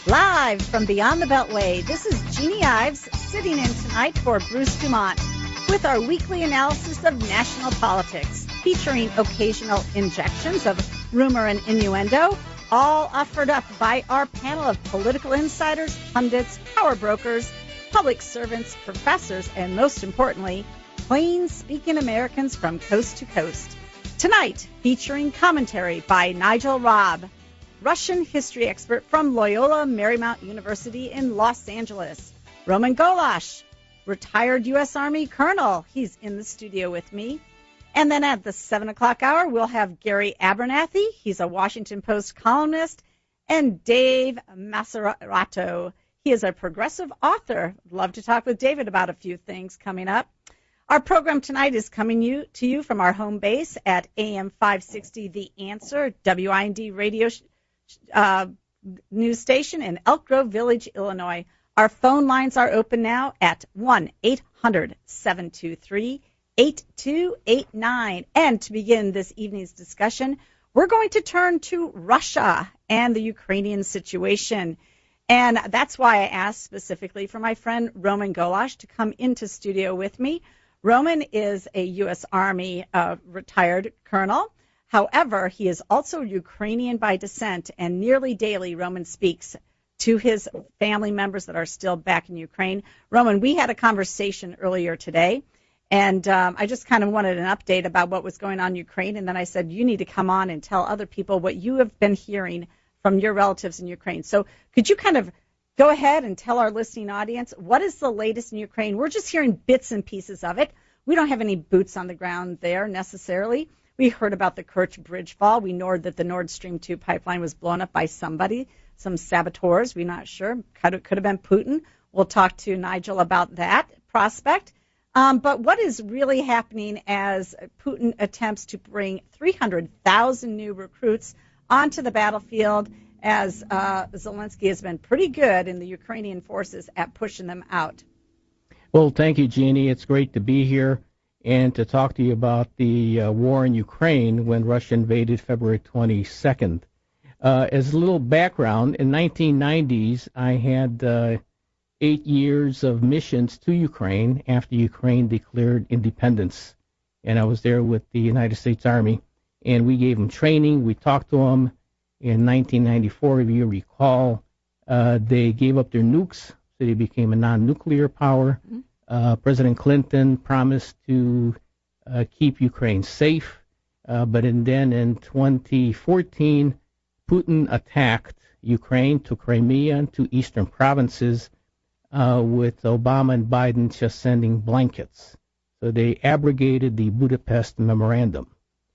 Live from Beyond the Beltway, this is Jeannie Ives sitting in tonight for Bruce Dumont with our weekly analysis of national politics, featuring occasional injections of rumor and innuendo, all offered up by our panel of political insiders, pundits, power brokers, public servants, professors, and most importantly, plain-speaking Americans from coast to coast. Tonight, featuring commentary by Nigel Robb, Russian history expert from Loyola Marymount University in Los Angeles. Roman Golash, retired U.S. Army colonel. He's in the studio with me. And then at the 7 o'clock hour, we'll have Gary Abernathy. He's a Washington Post columnist. And Dave Maserato. He is a progressive author. Love to talk with David about a few things coming up. Our program tonight is coming to you from our home base at AM 560 The Answer, WIND radio news station in Elk Grove Village, Illinois. Our phone lines are open now at 1-800-723-8289. And to begin this evening's discussion, we're going to turn to Russia and the Ukrainian situation. And that's why I asked specifically for my friend Roman Golash to come into studio with me. Roman is a U.S. Army retired colonel. However, he is also Ukrainian by descent, and nearly daily Roman speaks to his family members that are still back in Ukraine. Roman, we had a conversation earlier today, and I just kind of wanted an update about what was going on in Ukraine, and then I said, you need to come on and tell other people what you have been hearing from your relatives in Ukraine. So could you kind of go ahead and tell our listening audience, what is the latest in Ukraine? We're just hearing bits and pieces of it. We don't have any boots on the ground there necessarily. We heard about the Kerch Bridge fall. We know that the Nord Stream 2 pipeline was blown up by somebody, some saboteurs. We're not sure. Could have been Putin. We'll talk to Nigel about that prospect. But what is really happening as Putin attempts to bring 300,000 new recruits onto the battlefield, as Zelensky has been pretty good in the Ukrainian forces at pushing them out? Well, thank you, Jeannie. It's great to be here and to talk to you about the war in Ukraine when Russia invaded February 22nd. As a little background, in 1990s, I had 8 years of missions to Ukraine after Ukraine declared independence. And I was there with the United States Army, and we gave them training. We talked to them. In 1994, if you recall, they gave up their nukes, so they became a non-nuclear power. Mm-hmm. President Clinton promised to keep Ukraine safe, but then in 2014, Putin attacked Ukraine, took Crimea and to eastern provinces, with Obama and Biden just sending blankets. So they abrogated the Budapest Memorandum.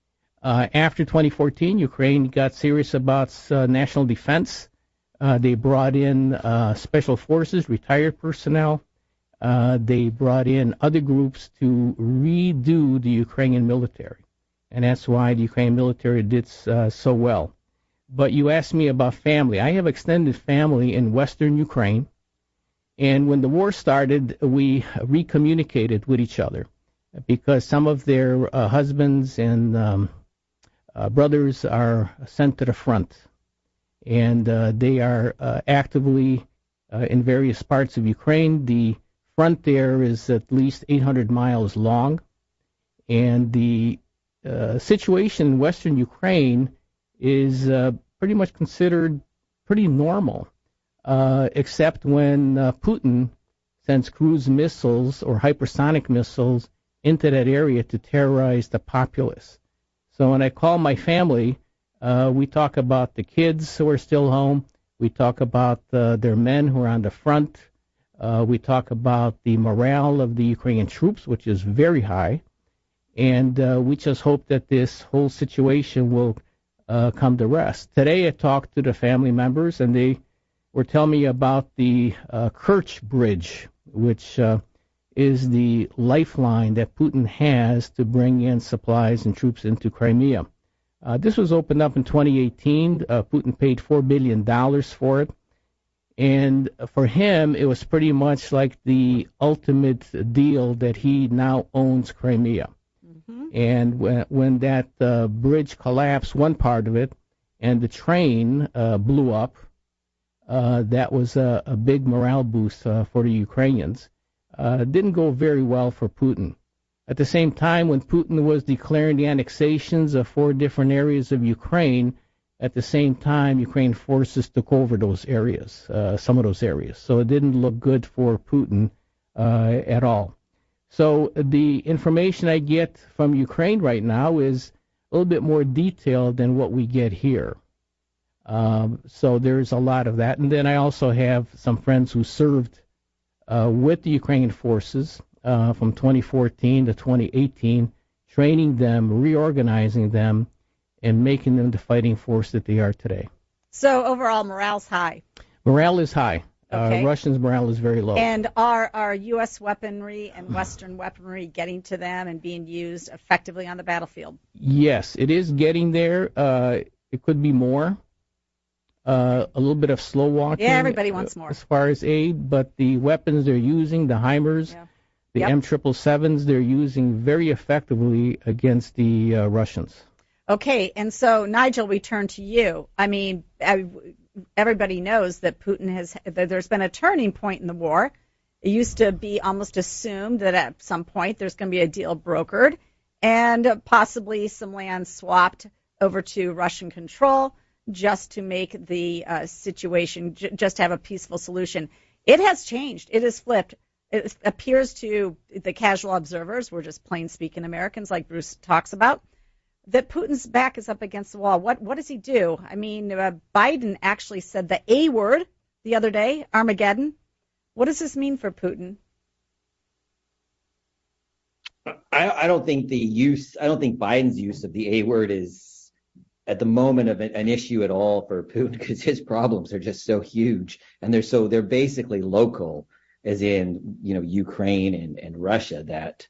After 2014, Ukraine got serious about national defense. They brought in special forces, retired personnel. They brought in other groups to redo the Ukrainian military, and that's why the Ukrainian military did so well. But you asked me about family. I have extended family in western Ukraine, and when the war started, we recommunicated with each other because some of their husbands and brothers are sent to the front, and they are actively in various parts of Ukraine. The front there is at least 800 miles long, and the situation in western Ukraine is pretty much considered pretty normal, except when Putin sends cruise missiles or hypersonic missiles into that area to terrorize the populace. So when I call my family, we talk about the kids who are still home. We talk about their men who are on the front. We talk about the morale of the Ukrainian troops, which is very high. And we just hope that this whole situation will come to rest. Today I talked to the family members, and they were telling me about the Kerch Bridge, which is the lifeline that Putin has to bring in supplies and troops into Crimea. This was opened up in 2018. Putin paid $4 billion for it. And for him, it was pretty much like the ultimate deal that he now owns Crimea. Mm-hmm. And when that bridge collapsed, one part of it, and the train blew up, that was a big morale boost for the Ukrainians. Didn't go very well for Putin. At the same time, when Putin was declaring the annexations of 4 different areas of Ukraine, at the same time, Ukraine forces took over those areas, some of those areas. So it didn't look good for Putin at all. So the information I get from Ukraine right now is a little bit more detailed than what we get here. So there's a lot of that. And then I also have some friends who served with the Ukrainian forces from 2014 to 2018, training them, reorganizing them, and making them the fighting force that they are today. So overall, morale's high. Morale is high. Okay. Russians' morale is very low. And are U.S. weaponry and Western weaponry getting to them and being used effectively on the battlefield? Yes, it is getting there. It could be more. A little bit of slow walking. Yeah, everybody wants more. As far as aid, but the weapons they're using, the HIMARS, the M777s, they're using very effectively against the Russians. Okay, and so, Nigel, we turn to you. I mean, everybody knows that that there's been a turning point in the war. It used to be almost assumed that at some point there's going to be a deal brokered and possibly some land swapped over to Russian control just to make the situation, just have a peaceful solution. It has changed. It has flipped. It appears to the casual observers, we're just plain speaking Americans like Bruce talks about, that Putin's back is up against the wall. What does he do? I mean, Biden actually said the A word the other day, Armageddon. What does this mean for Putin? I don't think Biden's use of the A word is at the moment of an issue at all for Putin, because his problems are just so huge, and they're basically local, as in, Ukraine and Russia, that,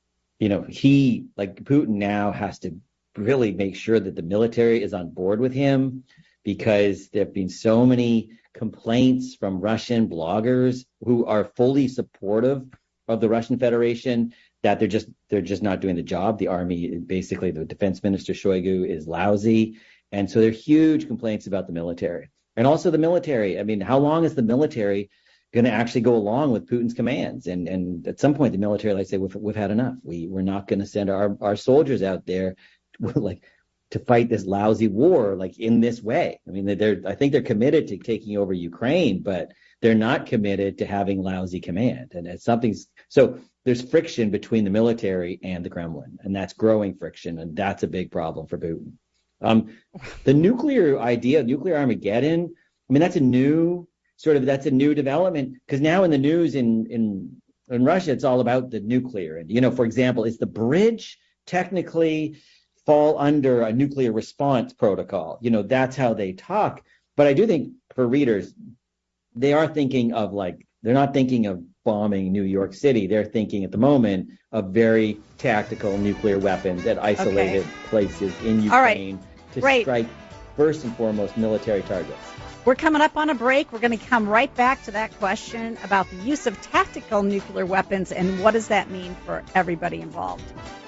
Putin now has to really make sure that the military is on board with him, because there have been so many complaints from Russian bloggers who are fully supportive of the Russian Federation that they're just not doing the job. The army, basically the defense minister Shoigu, is lousy. And so there are huge complaints about the military. And also the military. I mean, how long is the military going to actually go along with Putin's commands? And at some point, the military, like, say, we've had enough. We're not going to send our soldiers out there to fight this lousy war in this way. I mean, I think they're committed to taking over Ukraine, but they're not committed to having lousy command. And so there's friction between the military and the Kremlin, and that's growing friction, and that's a big problem for Putin. The nuclear idea, nuclear Armageddon, I mean, that's a new development, because now in the news in Russia, it's all about the nuclear. And, for example, is the bridge technically fall under a nuclear response protocol? That's how they talk. But I do think for readers, they are thinking of they're not thinking of bombing New York City. They're thinking at the moment of very tactical nuclear weapons at isolated places in Ukraine to strike first and foremost military targets. We're coming up on a break. We're going to come right back to that question about the use of tactical nuclear weapons and what does that mean for everybody involved.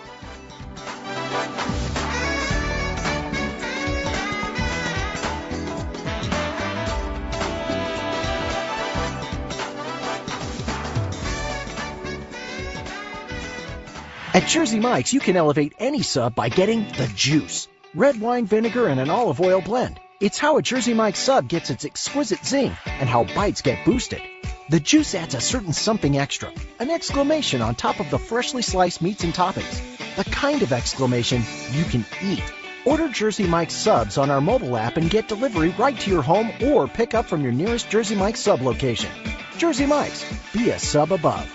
At Jersey Mike's, you can elevate any sub by getting the juice. Red wine vinegar and an olive oil blend. It's how a Jersey Mike's sub gets its exquisite zing and how bites get boosted. The juice adds a certain something extra, an exclamation on top of the freshly sliced meats and toppings. The kind of exclamation you can eat. Order Jersey Mike's subs on our mobile app and get delivery right to your home or pick up from your nearest Jersey Mike's sub location. Jersey Mike's, be a sub above.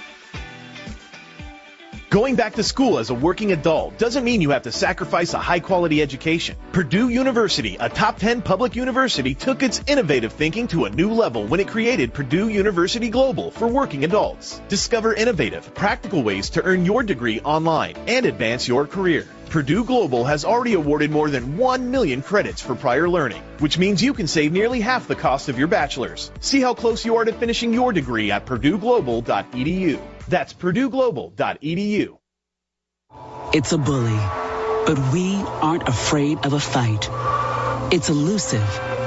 Going back to school as a working adult doesn't mean you have to sacrifice a high-quality education. Purdue University, a top 10 public university, took its innovative thinking to a new level when it created Purdue University Global for working adults. Discover innovative, practical ways to earn your degree online and advance your career. Purdue Global has already awarded more than 1 million credits for prior learning, which means you can save nearly half the cost of your bachelor's. See how close you are to finishing your degree at purdueglobal.edu. That's purdueglobal.edu. It's a bully, but we aren't afraid of a fight. It's elusive,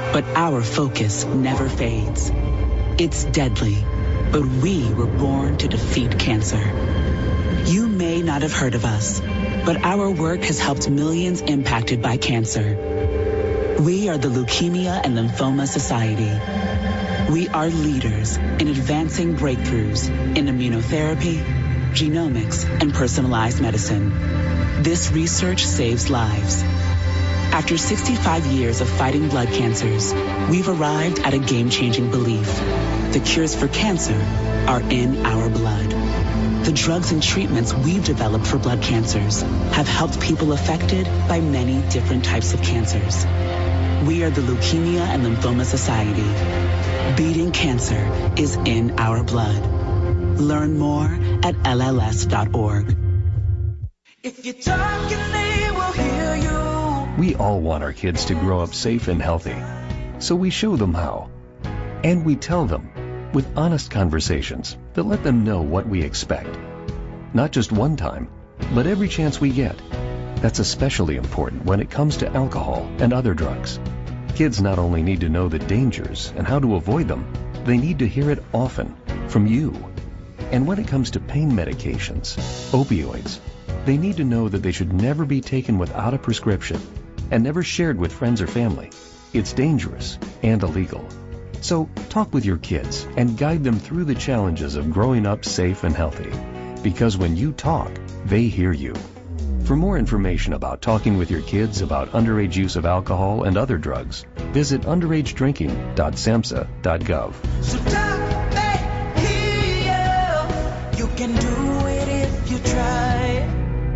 but our focus never fades. It's deadly, but we were born to defeat cancer. You may not have heard of us, but our work has helped millions impacted by cancer. We are the Leukemia and Lymphoma Society. We are leaders in advancing breakthroughs in immunotherapy, genomics, and personalized medicine. This research saves lives. After 65 years of fighting blood cancers, we've arrived at a game-changing belief. The cures for cancer are in our blood. The drugs and treatments we've developed for blood cancers have helped people affected by many different types of cancers. We are the Leukemia and Lymphoma Society. Beating cancer is in our blood. Learn more at LLS.org. If you talk and they will hear you. We all want our kids to grow up safe and healthy, so we show them how. And we tell them with honest conversations that let them know what we expect. Not just one time, but every chance we get. That's especially important when it comes to alcohol and other drugs. Kids not only need to know the dangers and how to avoid them, they need to hear it often from you. And when it comes to pain medications, opioids, they need to know that they should never be taken without a prescription and never shared with friends or family. It's dangerous and illegal. So talk with your kids and guide them through the challenges of growing up safe and healthy. Because when you talk, they hear you. For more information about talking with your kids about underage use of alcohol and other drugs, visit underagedrinking.samhsa.gov. So talk, they hear you. You can do it if you try.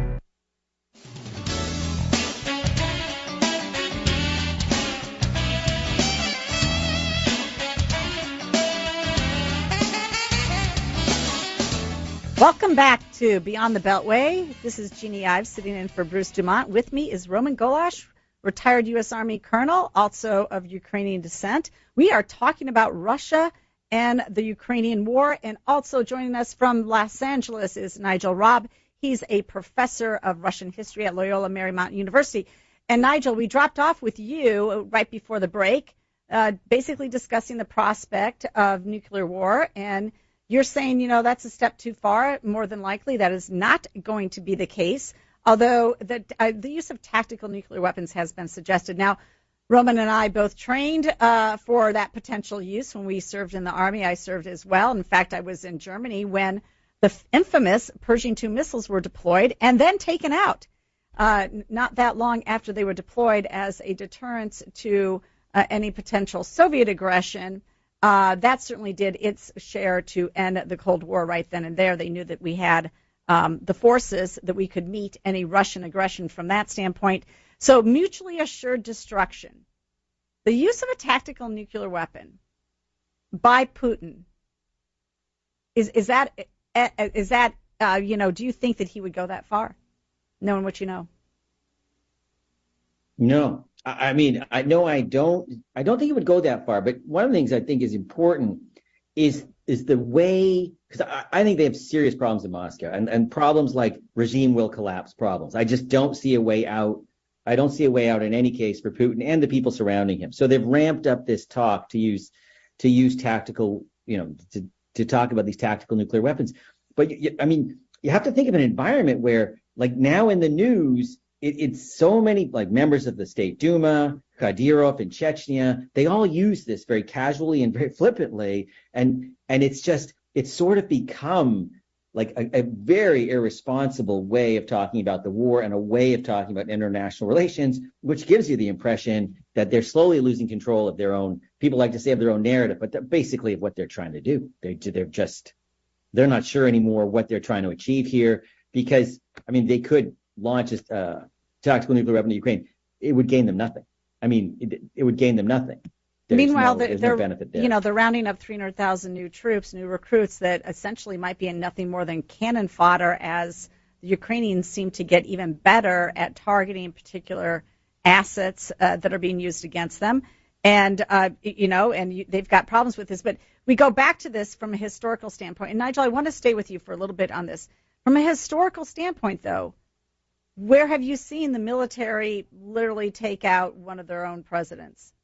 Welcome back to Beyond the Beltway. This is Jeannie Ives sitting in for Bruce Dumont. With me is Roman Golash, retired U.S. Army colonel, also of Ukrainian descent. We are talking about Russia and the Ukrainian war, and also joining us from Los Angeles is Nigel Robb. He's a professor of Russian history at Loyola Marymount University. And Nigel, we dropped off with you right before the break, basically discussing the prospect of nuclear war, and you're saying, that's a step too far. More than likely, that is not going to be the case, although the use of tactical nuclear weapons has been suggested. Now, Roman and I both trained for that potential use when we served in the Army. I served as well. In fact, I was in Germany when the infamous Pershing II missiles were deployed and then taken out, not that long after they were deployed as a deterrence to any potential Soviet aggression. That certainly did its share to end the Cold War right then and there. They knew that we had the forces that we could meet any Russian aggression from that standpoint. So mutually assured destruction. The use of a tactical nuclear weapon by Putin, is that do you think that he would go that far, knowing what you know? No. I mean, I don't think it would go that far. But one of the things I think is important is the way, because I think they have serious problems in Moscow and problems like regime will collapse problems. I just don't see a way out. I don't see a way out in any case for Putin and the people surrounding him. So they've ramped up this talk to use tactical, to talk about these tactical nuclear weapons. But you have to think of an environment where, like now in the news, it's so many like members of the State Duma, Kadyrov in Chechnya, they all use this very casually and very flippantly. And it's sort of become like a very irresponsible way of talking about the war and a way of talking about international relations, which gives you the impression that they're slowly losing control of their own, people like to say of their own narrative, but basically of what they're trying to do. They're not sure anymore what they're trying to achieve here, because, they could launch a tactical nuclear weapon to Ukraine. It would gain them nothing. It would gain them nothing. Meanwhile, there's no benefit there. They're rounding up 300,000 new troops, new recruits that essentially might be nothing more than cannon fodder, as the Ukrainians seem to get even better at targeting particular assets that are being used against them. And, they've got problems with this. But we go back to this from a historical standpoint. And, Nigel, I want to stay with you for a little bit on this. From a historical standpoint, though, where have you seen the military literally take out one of their own presidents?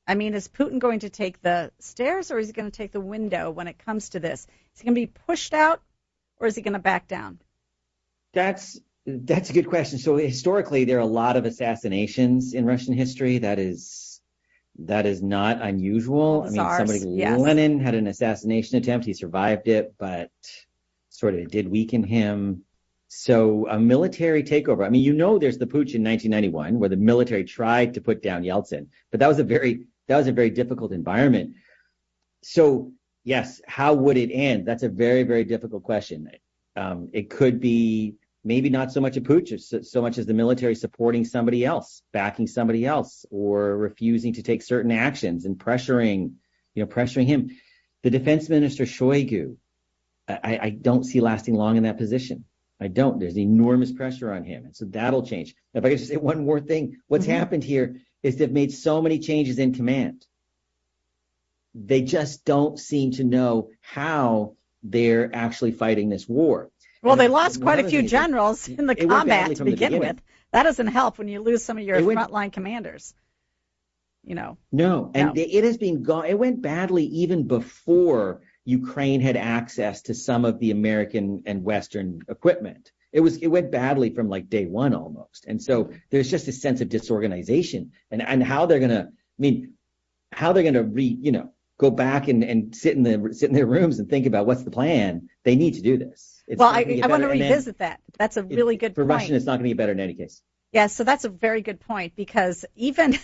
I mean, is Putin going to take the stairs or is he going to take the window when it comes to this? Is he going to be pushed out or is he going to back down? That's a good question. So historically, there are a lot of assassinations in Russian history. That is not unusual. I mean, yes. Lenin had an assassination attempt. He survived it, but sort of it did weaken him. So a military takeover. I mean, there's the putsch in 1991 where the military tried to put down Yeltsin, but that was a very difficult environment. So yes, how would it end? That's a very, very difficult question. It could be maybe not so much a putsch, so much as the military supporting somebody else, backing somebody else, or refusing to take certain actions and pressuring him. The defense minister Shoigu, I don't see lasting long in that position. I don't. There's enormous pressure on him. And so that'll change. If I could just say one more thing, what's happened here is they've made so many changes in command. They just don't seem to know how they're actually fighting this war. Well, they lost quite a few generals in the combat to begin with. That doesn't help when you lose some of your frontline commanders. No, and it has been gone. It went badly even before Ukraine had access to some of the American and Western equipment. It went badly from like day one almost. And so there's just a sense of disorganization and how they're going to go back and sit in their rooms and think about what's the plan. They need to do this. I want to revisit that. That's a really good point. For Russian, it's not going to get better in any case. Yeah, so that's a very good point because even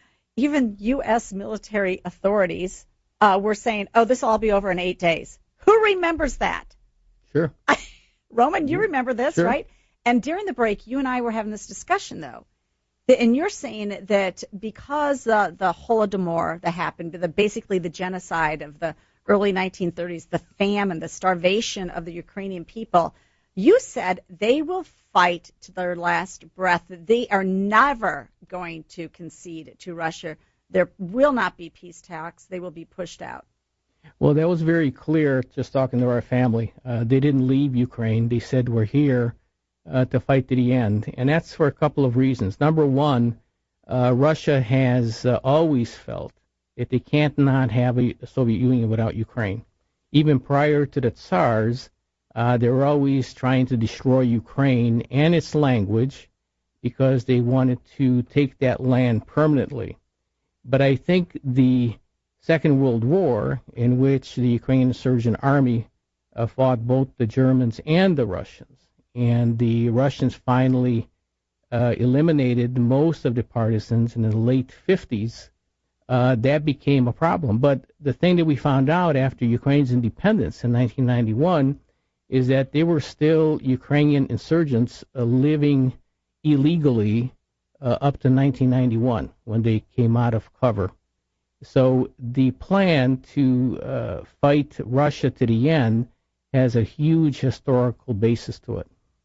U.S. military authorities were saying, this will all be over in 8 days. Who remembers that? Sure. Roman, you remember this, sure. Right? And during the break, you and I were having this discussion, though. And you're saying that because the Holodomor that happened, basically the genocide of the early 1930s, the famine, the starvation of the Ukrainian people, you said they will fight to their last breath. They are never going to concede to Russia. There will not be peace talks. They will be pushed out. Well, that was very clear just talking to our family. They didn't leave Ukraine. They said, we're here to fight to the end. And that's for a couple of reasons. Number one, Russia has always felt that they can't not have a Soviet Union without Ukraine. Even prior to the Tsars, they were always trying to destroy Ukraine and its language because they wanted to take that land permanently. But I think the Second World War, in which the Ukrainian insurgent army fought both the Germans and the Russians, and the Russians finally eliminated most of the partisans in the late 50s, that became a problem. But the thing that we found out after Ukraine's independence in 1991 is that there were still Ukrainian insurgents living illegally up to 1991 when they came out of cover. So the plan to fight Russia to the end has a huge historical basis to it.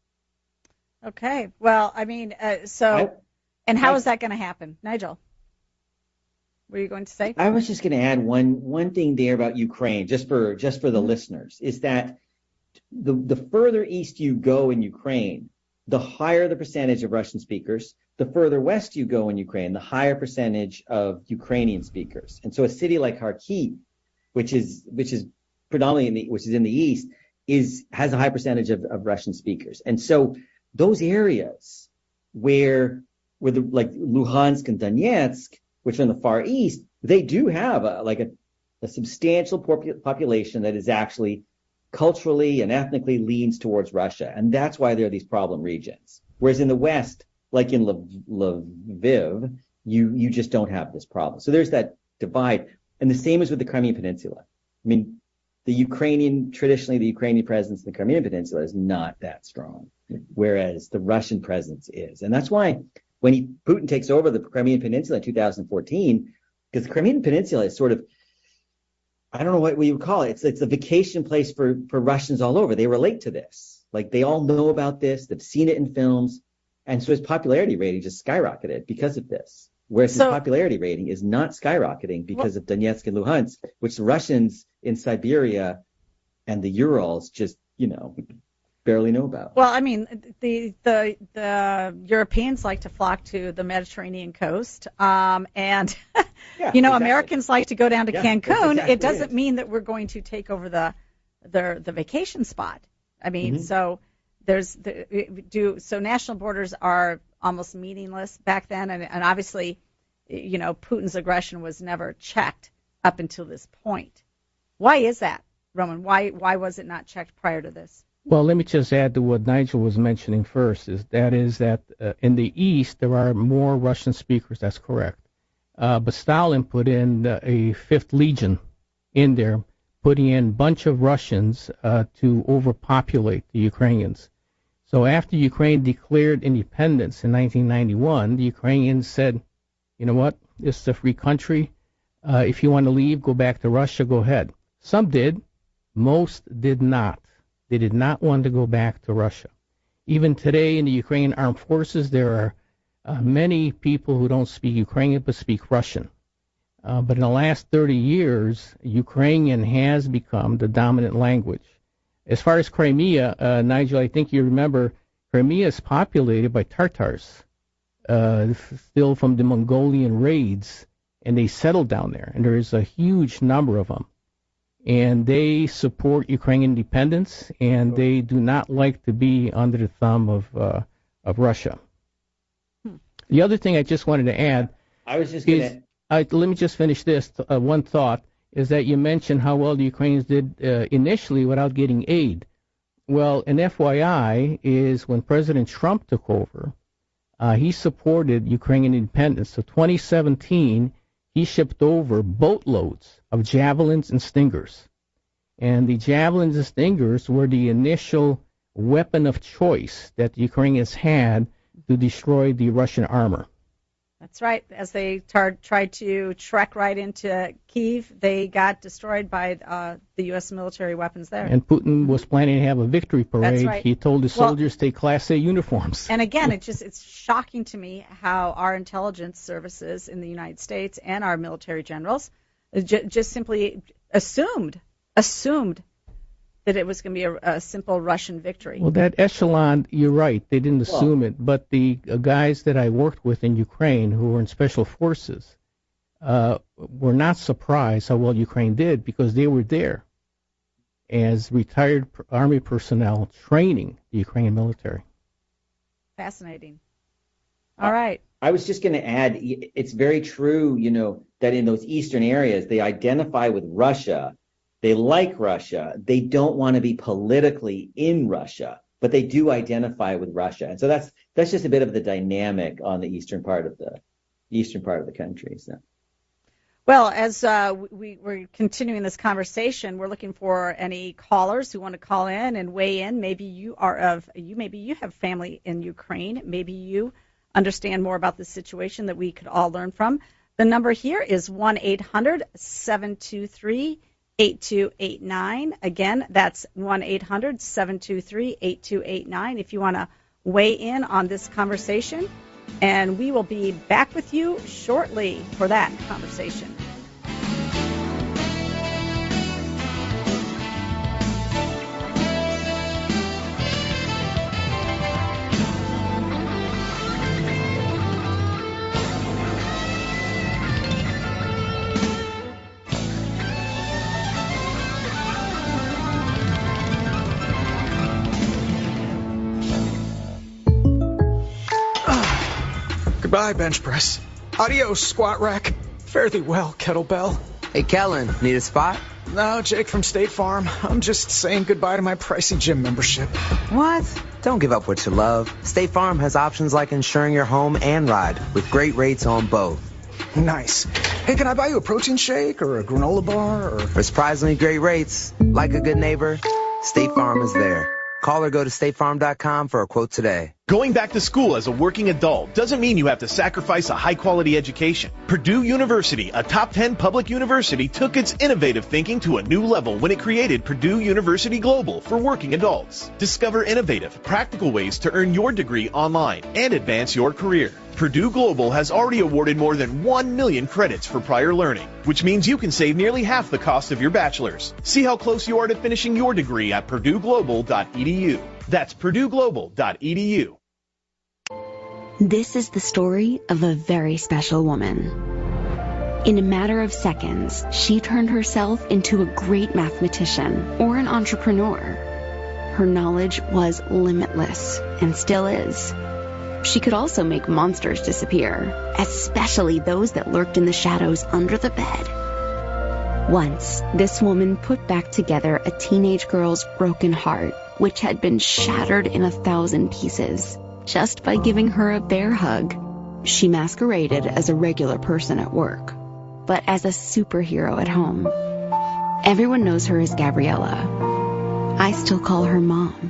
Okay. Well, I mean, and how is that going to happen? Nigel, what are you going to say? I was just going to add one thing there about Ukraine, just for the listeners, is that the further east you go in Ukraine, the higher the percentage of Russian speakers. The further west you go in Ukraine, the higher percentage of Ukrainian speakers. And so a city like Kharkiv, which is predominantly in the east, has a high percentage of Russian speakers. And so those areas where like Luhansk and Donetsk, which are in the far east, they do have a substantial population that is actually culturally and ethnically leans towards Russia. And that's why there are these problem regions. Whereas in the west, like in Lviv, you just don't have this problem. So there's that divide. And the same is with the Crimean Peninsula. I mean, traditionally the Ukrainian presence in the Crimean Peninsula is not that strong, whereas the Russian presence is. And that's why when Putin takes over the Crimean Peninsula in 2014, because the Crimean Peninsula is sort of, I don't know what you would call it. It's a vacation place for Russians all over. They relate to this. Like they all know about this. They've seen it in films. And so his popularity rating just skyrocketed because of this. Whereas his popularity rating is not skyrocketing because of Donetsk and Luhansk, which the Russians in Siberia and the Urals just, barely know about. Well, I mean, the Europeans like to flock to the Mediterranean coast, and Yeah, You know, exactly. Americans like to go down to Yeah, Cancun. that's exactly It doesn't it. mean that we're going to take over the vacation spot. I mean, Mhm. so so national borders are almost meaningless back then, and obviously, you know, Putin's aggression was never checked up until this point. Why is that, Roman? Why was it not checked prior to this? Well, let me just add to what Nigel was mentioning first. Is that in the East there are more Russian speakers. That's correct. But Stalin put in a Fifth Legion in there, putting in a bunch of Russians to overpopulate the Ukrainians. So after Ukraine declared independence in 1991, the Ukrainians said, you know what, this is a free country. If you want to leave, go back to Russia, go ahead. Some did. Most did not. They did not want to go back to Russia. Even today in the Ukrainian armed forces, there are many people who don't speak Ukrainian but speak Russian. But in the last 30 years, Ukrainian has become the dominant language. As far as Crimea, Nigel, I think you remember, Crimea is populated by Tartars, still from the Mongolian raids, and they settled down there, and there is a huge number of them. And they support Ukrainian independence, and they do not like to be under the thumb of Russia. The other thing I just wanted to add I was just going to... let me just finish this. One thought is that you mentioned how well the Ukrainians did initially without getting aid. Well, an FYI is when President Trump took over, he supported Ukrainian independence. So 2017, he shipped over boatloads of javelins and stingers. And the javelins and stingers were the initial weapon of choice that the Ukrainians had to destroy the Russian armor. That's right. As they tried to trek right into Kyiv, they got destroyed by the U.S. military weapons there. And Putin was planning to have a victory parade. That's right. He told his soldiers to take Class A uniforms. And again, it's shocking to me how our intelligence services in the United States and our military generals just simply assumed that it was going to be a simple Russian victory. Well, that echelon, you're right, they didn't assume it. But the guys that I worked with in Ukraine who were in special forces were not surprised how well Ukraine did because they were there as retired Army personnel training the Ukrainian military. Fascinating. All right. I was just going to add, it's very true, you know, that in those eastern areas, they identify with Russia. They like Russia. They don't want to be politically in Russia, but they do identify with Russia. And so that's just a bit of the dynamic on the eastern part of the country. So. Well, as we're continuing this conversation, we're looking for any callers who want to call in and weigh in. Maybe you have family in Ukraine. Maybe you understand more about the situation that we could all learn from. The number here is 1-800-723-8289. Again, that's 1-800-723-8289 if you want to weigh in on this conversation. And we will be back with you shortly for that conversation. Goodbye, bench press. Adios, squat rack. Fare thee well, kettlebell. Hey, Kellen, need a spot? No, Jake from State Farm. I'm just saying goodbye to my pricey gym membership. What? Don't give up what you love. State Farm has options like insuring your home and ride with great rates on both. Nice. Hey, can I buy you a protein shake or a granola bar? Or for surprisingly great rates, like a good neighbor, State Farm is there. Call or go to statefarm.com for a quote today. Going back to school as a working adult doesn't mean you have to sacrifice a high-quality education. Purdue University, a top 10 public university, took its innovative thinking to a new level when it created Purdue University Global for working adults. Discover innovative, practical ways to earn your degree online and advance your career. Purdue Global has already awarded more than 1 million credits for prior learning, which means you can save nearly half the cost of your bachelor's. See how close you are to finishing your degree at purdueglobal.edu. That's purdueglobal.edu. This is the story of a very special woman. In a matter of seconds, she turned herself into a great mathematician or an entrepreneur. Her knowledge was limitless and still is. She could also make monsters disappear, especially those that lurked in the shadows under the bed. Once, this woman put back together a teenage girl's broken heart, which had been shattered in 1,000 pieces, just by giving her a bear hug. She masqueraded as a regular person at work, but as a superhero at home. Everyone knows her as Gabriella. I still call her Mom.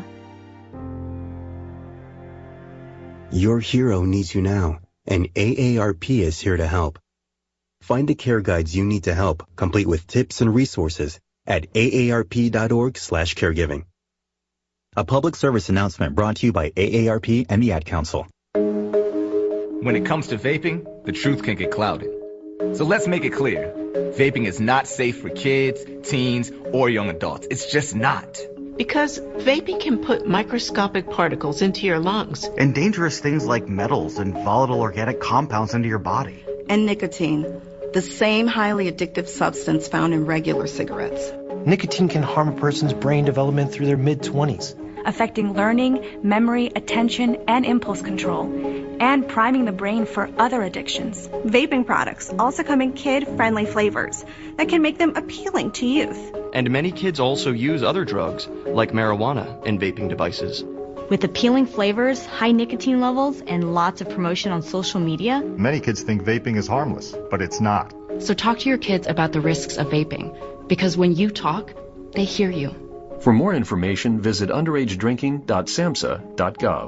Your hero needs you now, and AARP is here to help. Find the care guides you need to help, complete with tips and resources at aarp.org/caregiving. A public service announcement brought to you by AARP and the Ad Council. When it comes to vaping, the truth can get clouded. So let's make it clear. Vaping is not safe for kids, teens, or young adults. It's just not. Because vaping can put microscopic particles into your lungs. And dangerous things like metals and volatile organic compounds into your body. And nicotine, the same highly addictive substance found in regular cigarettes. Nicotine can harm a person's brain development through their mid-20s. Affecting learning, memory, attention, and impulse control, and priming the brain for other addictions. Vaping products also come in kid-friendly flavors that can make them appealing to youth. And many kids also use other drugs, like marijuana, in vaping devices. With appealing flavors, high nicotine levels, and lots of promotion on social media, many kids think vaping is harmless, but it's not. So talk to your kids about the risks of vaping, because when you talk, they hear you. For more information, visit underagedrinking.samhsa.gov.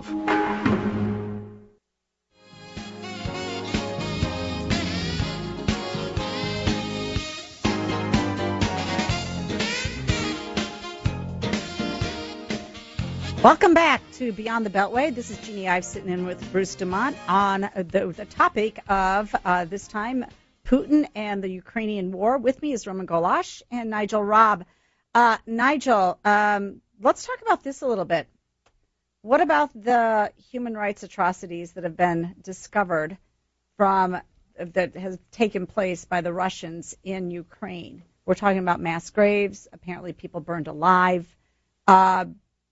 Welcome back to Beyond the Beltway. This is Jeannie Ives sitting in with Bruce Dumont on the topic of this time, Putin and the Ukrainian war. With me is Roman Golash and Nigel Robb. Nigel, let's talk about this a little bit. What about the human rights atrocities that have been discovered that has taken place by the Russians in Ukraine? We're talking about mass graves, apparently people burned alive. Wow.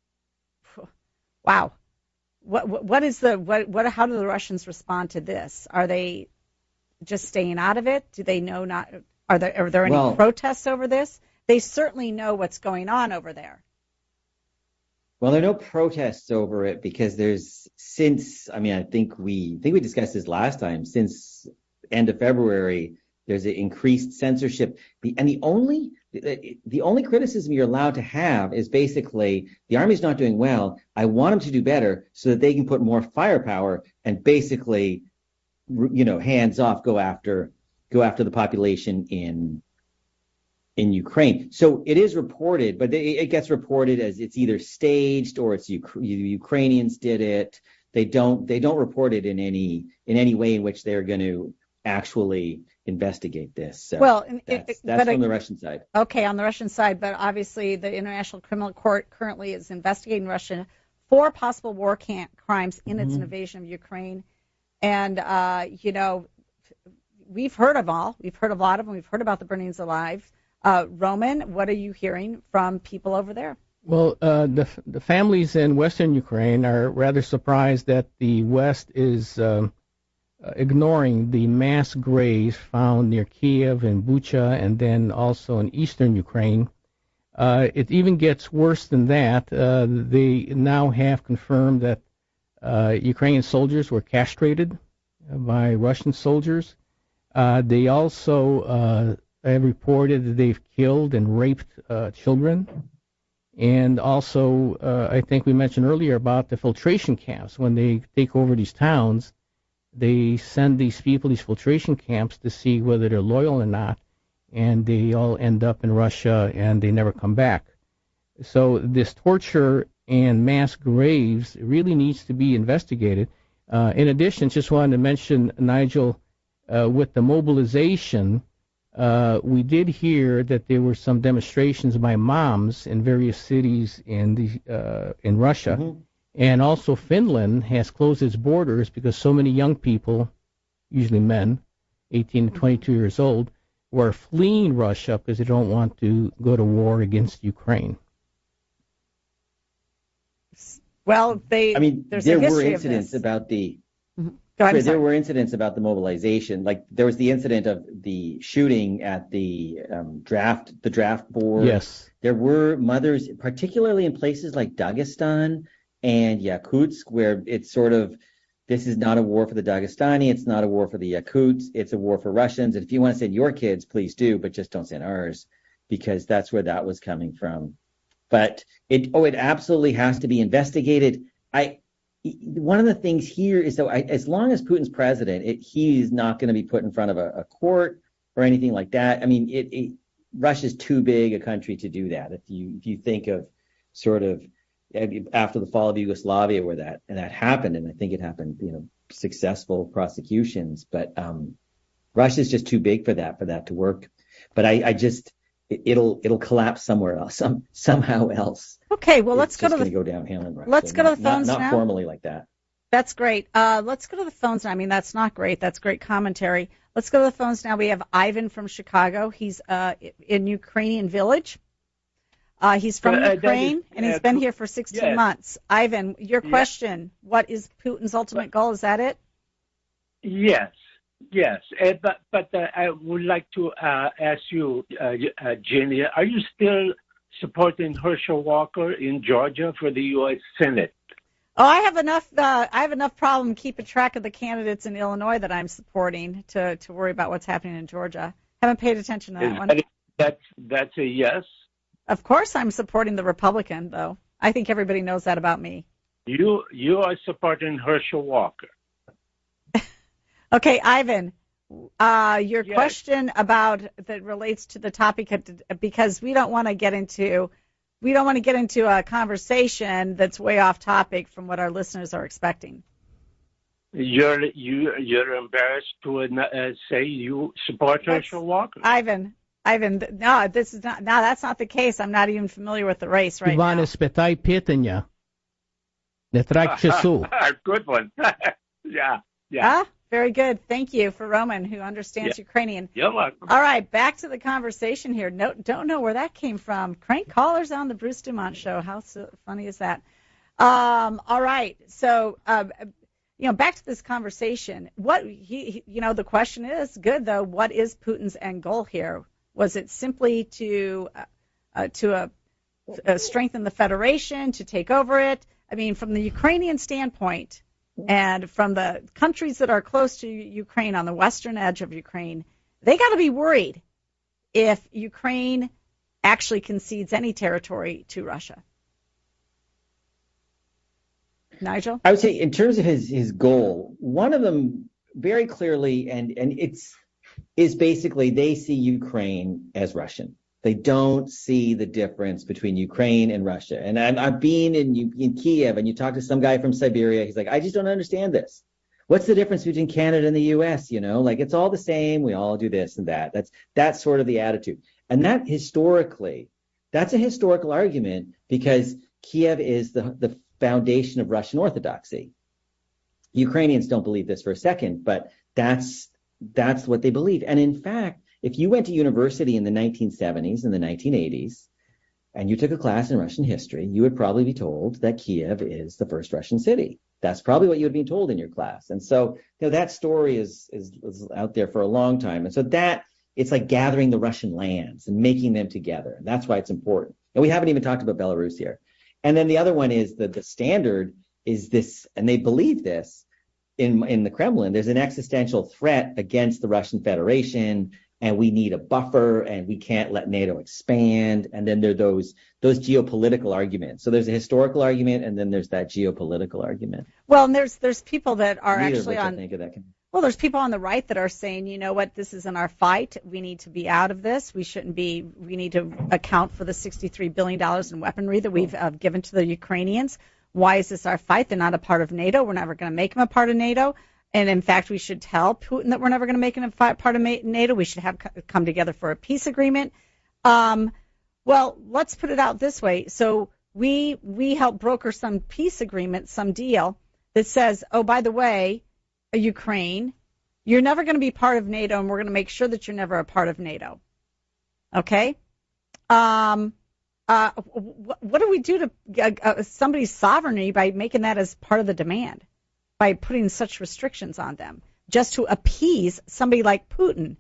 How do the Russians respond to this? Are they just staying out of it? Do they know not? Are there any protests over this? They certainly know what's going on over there. Well, there are no protests over it because I think we discussed this last time. Since end of February, there's an increased censorship, and the only criticism you're allowed to have is basically the army's not doing well. I want them to do better so that they can put more firepower and basically, hands off, go after the population in Ukraine. So it is reported, but it gets reported as it's either staged or it's Ukrainians did it. They don't report it in any way in which they're going to actually investigate this. So that's from the Russian side. Okay, on the Russian side, but obviously the International Criminal Court currently is investigating Russia for possible war crimes in its invasion of Ukraine. And, we've heard of all. We've heard of a lot of them. We've heard about the burnings alive. Roman, what are you hearing from people over there? Well, the families in Western Ukraine are rather surprised that the West is ignoring the mass graves found near Kiev and Bucha and then also in eastern Ukraine. It even gets worse than that. They now have confirmed that Ukrainian soldiers were castrated by Russian soldiers. They also have reported that they've killed and raped children. And also, I think we mentioned earlier about the filtration camps. When they take over these towns, they send these people, these filtration camps, to see whether they're loyal or not, and they all end up in Russia and they never come back. So this torture and mass graves really needs to be investigated. In addition, just wanted to mention, Nigel, with the mobilization, we did hear that there were some demonstrations by moms in various cities in Russia. Mm-hmm. And also Finland has closed its borders because so many young people, usually men, 18 to 22 years old, who are fleeing Russia because they don't want to go to war against Ukraine. Well, there were incidents about the. Go ahead, there were incidents about the mobilization. Like there was the incident of the shooting at the draft board. Yes. There were mothers, particularly in places like Dagestan and Yakutsk, where it's sort of, this is not a war for the Dagestani, it's not a war for the Yakuts, it's a war for Russians. And if you want to send your kids, please do, but just don't send ours, because that's where that was coming from. But it absolutely has to be investigated. One of the things here is that as long as Putin's president, he's not going to be put in front of a court or anything like that. I mean, Russia's too big a country to do that. If you think of sort of after the fall of Yugoslavia, where that happened, and I think it happened, successful prosecutions, but Russia's just too big for that to work. But it'll collapse somewhere else, somehow else. Okay, well, let's go downhill in Russia. Let's go to the phones now. Not formally like that. That's great. Let's go to the phones now. I mean, that's not great. That's great commentary. Let's go to the phones now. We have Ivan from Chicago. He's in Ukrainian Village. He's from Ukraine, and he's been here for 16 months. Ivan, your question, what is Putin's ultimate goal? Is that it? Yes. But I would like to ask you, Jenny, are you still supporting Herschel Walker in Georgia for the U.S. Senate? Oh, I have enough problem keeping track of the candidates in Illinois that I'm supporting to worry about what's happening in Georgia. Haven't paid attention to that one. That's a yes? Of course I'm supporting the Republican, though. I think everybody knows that about me. You are supporting Herschel Walker. Okay, Ivan, your question that relates to the topic, because we don't want to get into a conversation that's way off topic from what our listeners are expecting. You're embarrassed to say you support Herschel Walker. Ivan, no, this is not. No, that's not the case. I'm not even familiar with the race right now. Спитай питання. Не трать часу. Good one. Yeah. Very good. Thank you for Roman, who understands Ukrainian. You're welcome. All right, back to the conversation here. Don't know where that came from. Crank callers on the Bruce Dumont Show. How funny is that? All right, so back to this conversation. What the question is good though. What is Putin's end goal here? Was it simply to strengthen the federation, to take over it? I mean, from the Ukrainian standpoint, and from the countries that are close to Ukraine, on the western edge of Ukraine, they got to be worried if Ukraine actually concedes any territory to Russia. Nigel? I would say in terms of his goal, one of them very clearly, and is basically they see Ukraine as Russian. They don't see the difference between Ukraine and Russia. And I've been in Kiev, and you talk to some guy from Siberia. He's like, I just don't understand this. What's the difference between Canada and the U.S.? Like it's all the same. We all do this and that. That's sort of the attitude. And that's a historical argument, because Kiev is the foundation of Russian Orthodoxy. Ukrainians don't believe this for a second, but that's what they believe. And in fact, if you went to university in the 1970s and the 1980s, and you took a class in Russian history, you would probably be told that Kiev is the first Russian city. That's probably what you would be told in your class. And so, that story is out there for a long time. And so it's like gathering the Russian lands and making them together. And that's why it's important. And we haven't even talked about Belarus here. And then the other one is that the standard is this, and they believe this in the Kremlin, there's an existential threat against the Russian Federation, and we need a buffer, and we can't let NATO expand. And then there are those geopolitical arguments. So there's a historical argument, and then there's that geopolitical argument. Well, and there's people that are Neither actually of which on. I think of that Well, there's people on the right that are saying, you know what, this isn't our fight. We need to be out of this. We need to account for the $63 billion in weaponry that we've given to the Ukrainians. Why is this our fight? They're not a part of NATO. We're never going to make them a part of NATO. And in fact, we should tell Putin that we're never going to make him a part of NATO. We should have come together for a peace agreement. Well, let's put it out this way. So we help broker some peace agreement, some deal that says, oh, by the way, Ukraine, You're never going to be part of NATO, and we're going to make sure that you're never a part of NATO. Okay? What do we do to somebody's sovereignty by making that as part of the demand, by putting such restrictions on them, just to appease somebody like Putin?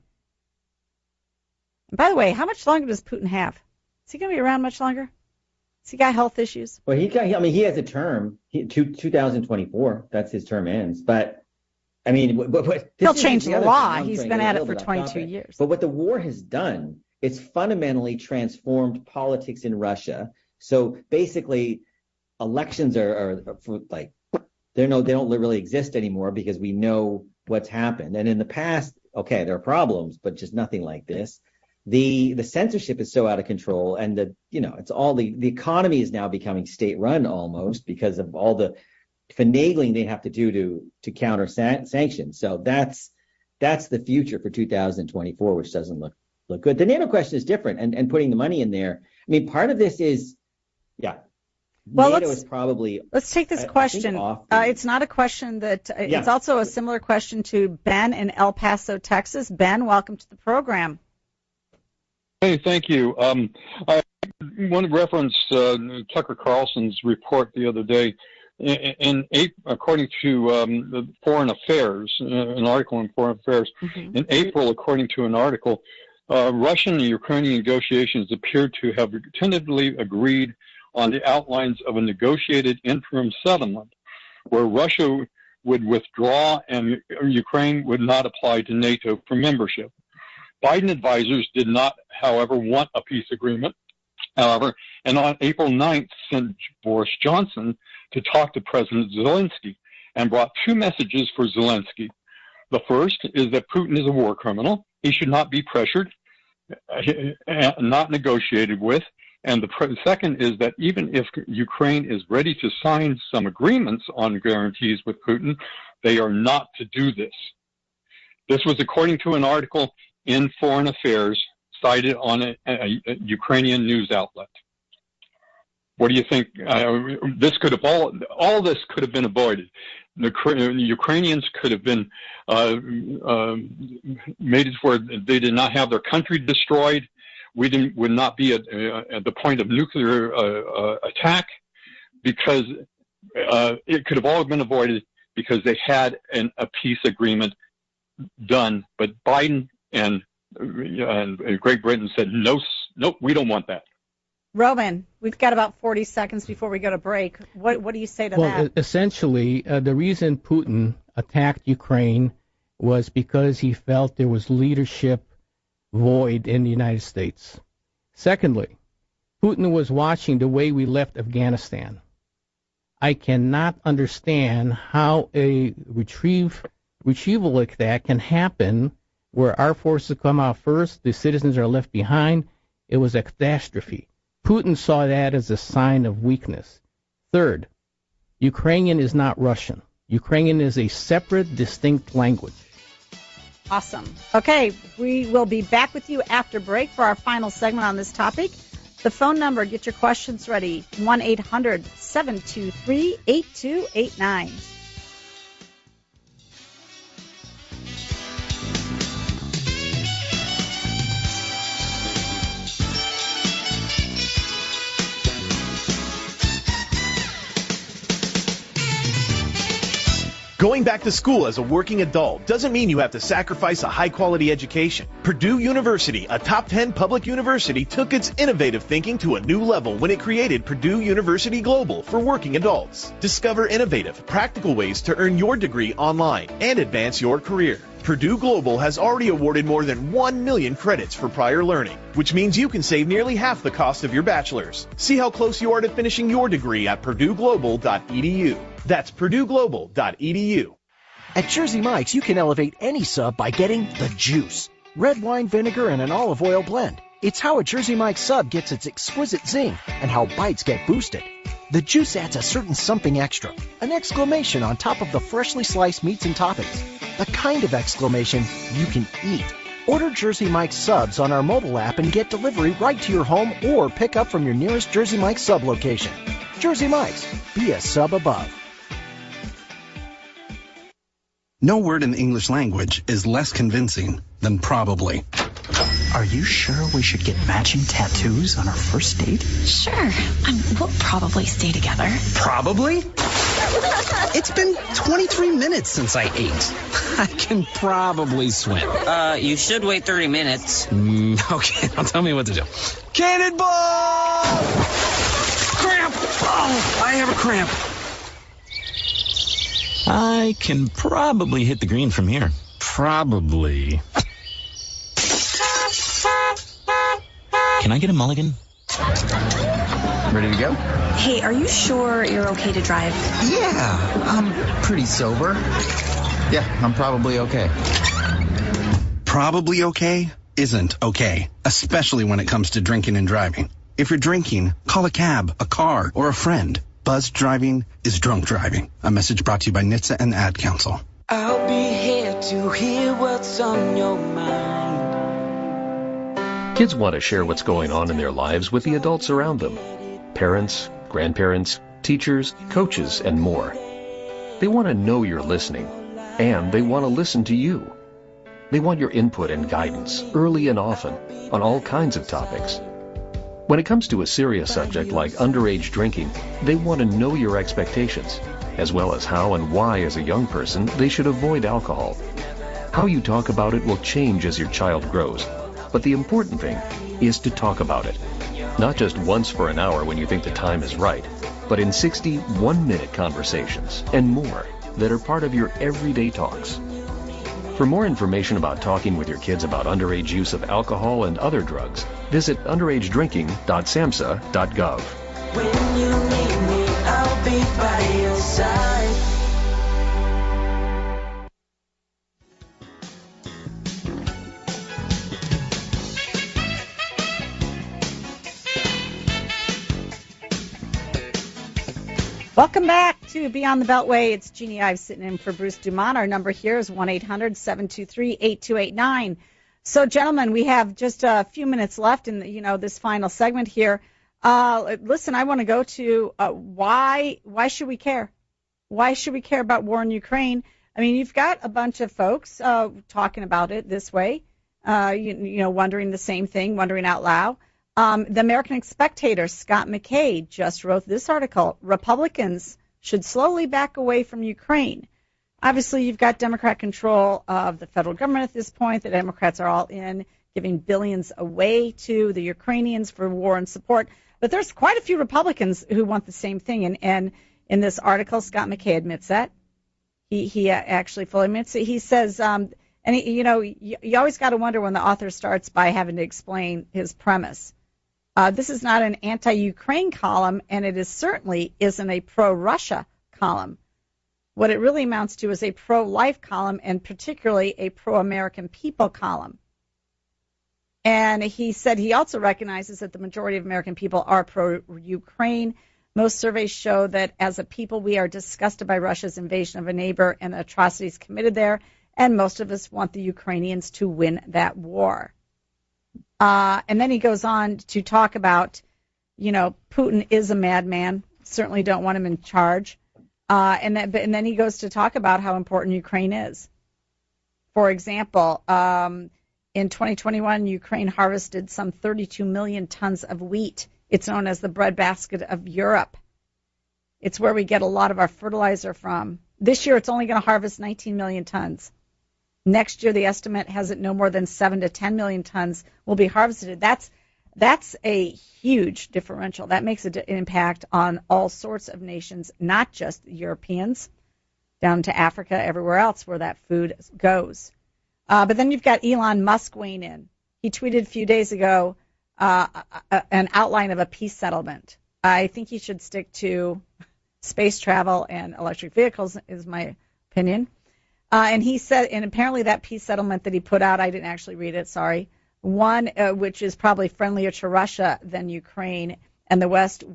And by the way, how much longer does Putin have? Is he going to be around much longer? Has he got health issues? Well, he has a term, 2024. That's his term ends. But, I mean, he'll change the law. He's been at it for 22 years. But what the war has done, it's fundamentally transformed politics in Russia. So basically, elections are like, they don't really exist anymore because we know what's happened. And in the past, okay, there are problems, but just nothing like this. The censorship is so out of control, and it's all the economy is now becoming state run almost because of all the finagling they have to do to counter sanctions. So that's the future for 2024, which doesn't look good. The NATO question is different, and putting the money in there. I mean, part of this is, well, NATO is probably. Let's take this question. It's not a question that. It's also a similar question to Ben in El Paso, Texas. Ben, welcome to the program. Hey, thank you. I want to reference Tucker Carlson's report the other day. According to the Foreign Affairs, an article in Foreign Affairs, in April, according to an article, Russian and Ukrainian negotiations appeared to have tentatively agreed on the outlines of a negotiated interim settlement where Russia would withdraw and Ukraine would not apply to NATO for membership. Biden advisors did not, however, want a peace agreement. However, and on April 9th, sent Boris Johnson to talk to President Zelensky and brought two messages for Zelensky. The first is that Putin is a war criminal. He should not be pressured, not negotiated with. And the second is that even if Ukraine is ready to sign some agreements on guarantees with Putin, they are not to do this. This was according to an article in Foreign Affairs cited on a Ukrainian news outlet. What do you think? This could have all this could have been avoided. The Ukrainians could have been made it where they did not have their country destroyed. Would not be at the point of nuclear attack, because it could have all been avoided because they had a peace agreement done. But Biden and Great Britain said, no, we don't want that. Roman, we've got about 40 seconds before we go to break. What do you say to that? Well, essentially, the reason Putin attacked Ukraine was because he felt there was leadership void in the United States. Secondly, Putin was watching the way we left Afghanistan. I cannot understand how a retrieval like that can happen where our forces come out first, the citizens are left behind. It was a catastrophe. Putin saw that as a sign of weakness. Third, Ukrainian is not Russian. Ukrainian is a separate, distinct language. Awesome. Okay, we will be back with you after break for our final segment on this topic. The phone number, get your questions ready, 1-800-723-8289. Going back to school as a working adult doesn't mean you have to sacrifice a high-quality education. Purdue University, a top 10 public university, took its innovative thinking to a new level when it created Purdue University Global for working adults. Discover innovative, practical ways to earn your degree online and advance your career. Purdue Global has already awarded more than 1 million credits for prior learning, which means you can save nearly half the cost of your bachelor's. See how close you are to finishing your degree at purdueglobal.edu. That's purdueglobal.edu. At Jersey Mike's, you can elevate any sub by getting the juice. Red wine vinegar and an olive oil blend. It's how a Jersey Mike's sub gets its exquisite zing and how bites get boosted. The juice adds a certain something extra, an exclamation on top of the freshly sliced meats and toppings. The kind of exclamation you can eat. Order Jersey Mike's subs on our mobile app and get delivery right to your home or pick up from your nearest Jersey Mike's sub location. Jersey Mike's, be a sub above. No word in the English language is less convincing than probably. Are you sure we should get matching tattoos on our first date? Sure. We'll probably stay together. Probably? It's been 23 minutes since I ate. I can probably swim. You should wait 30 minutes. Okay, now tell me what to do. Cannonball! Cramp! Oh, I have a cramp. I can probably hit the green from here. Probably. Can I get a mulligan? Ready to go? Hey, are you sure you're okay to drive? Yeah, I'm pretty sober. Yeah, I'm probably okay. Probably okay isn't okay, especially when it comes to drinking and driving. If you're drinking, call a cab, a car, or a friend. Buzzed driving is drunk driving. A message brought to you by NHTSA and the Ad Council. I'll be here to hear what's on your mind. Kids want to share what's going on in their lives with the adults around them. Parents, grandparents, teachers, coaches, and more. They want to know you're listening, and they want to listen to you. They want your input and guidance, early and often, on all kinds of topics. When it comes to a serious subject like underage drinking, they want to know your expectations, as well as how and why as a young person they should avoid alcohol. How you talk about it will change as your child grows, but the important thing is to talk about it. Not just once for an hour when you think the time is right, but in 60 one-minute conversations and more that are part of your everyday talks. For more information about talking with your kids about underage use of alcohol and other drugs, visit underagedrinking.samhsa.gov. When you need me, I'll be by your side. Welcome back to Beyond the Beltway. It's Jeannie Ives sitting in for Bruce Dumont. Our number here is 1-800-723-8289. So, gentlemen, we have just a few minutes left in this final segment here. Listen, I want to go to why should we care? Why should we care about war in Ukraine? I mean, you've got a bunch of folks talking about it this way, wondering the same thing, wondering out loud. The American Spectator, Scott McKay, just wrote this article. Republicans should slowly back away from Ukraine. Obviously, you've got Democrat control of the federal government at this point. The Democrats are all in, giving billions away to the Ukrainians for war and support. But there's quite a few Republicans who want the same thing. And in this article, Scott McKay admits that. He actually fully admits it. He says, you always got to wonder when the author starts by having to explain his premise. This is not an anti-Ukraine column, and it certainly isn't a pro-Russia column. What it really amounts to is a pro-life column, and particularly a pro-American people column. And he said he also recognizes that the majority of American people are pro-Ukraine. Most surveys show that as a people, we are disgusted by Russia's invasion of a neighbor and the atrocities committed there, and most of us want the Ukrainians to win that war. And then he goes on to talk about, Putin is a madman. Certainly don't want him in charge. And then he goes to talk about how important Ukraine is. For example, in 2021, Ukraine harvested some 32 million tons of wheat. It's known as the breadbasket of Europe. It's where we get a lot of our fertilizer from. This year, it's only going to harvest 19 million tons. Next year, the estimate has it no more than 7 to 10 million tons will be harvested. That's a huge differential. That makes an impact on all sorts of nations, not just Europeans, down to Africa, everywhere else where that food goes. But then you've got Elon Musk weighing in. He tweeted a few days ago an outline of a peace settlement. I think he should stick to space travel and electric vehicles, is my opinion. And he said, and apparently that peace settlement that he put out, I didn't actually read it, sorry, one which is probably friendlier to Russia than Ukraine, and the West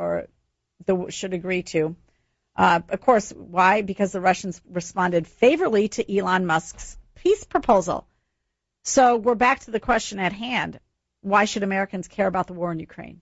should agree to. Of course, why? Because the Russians responded favorably to Elon Musk's peace proposal. So we're back to the question at hand. Why should Americans care about the war in Ukraine?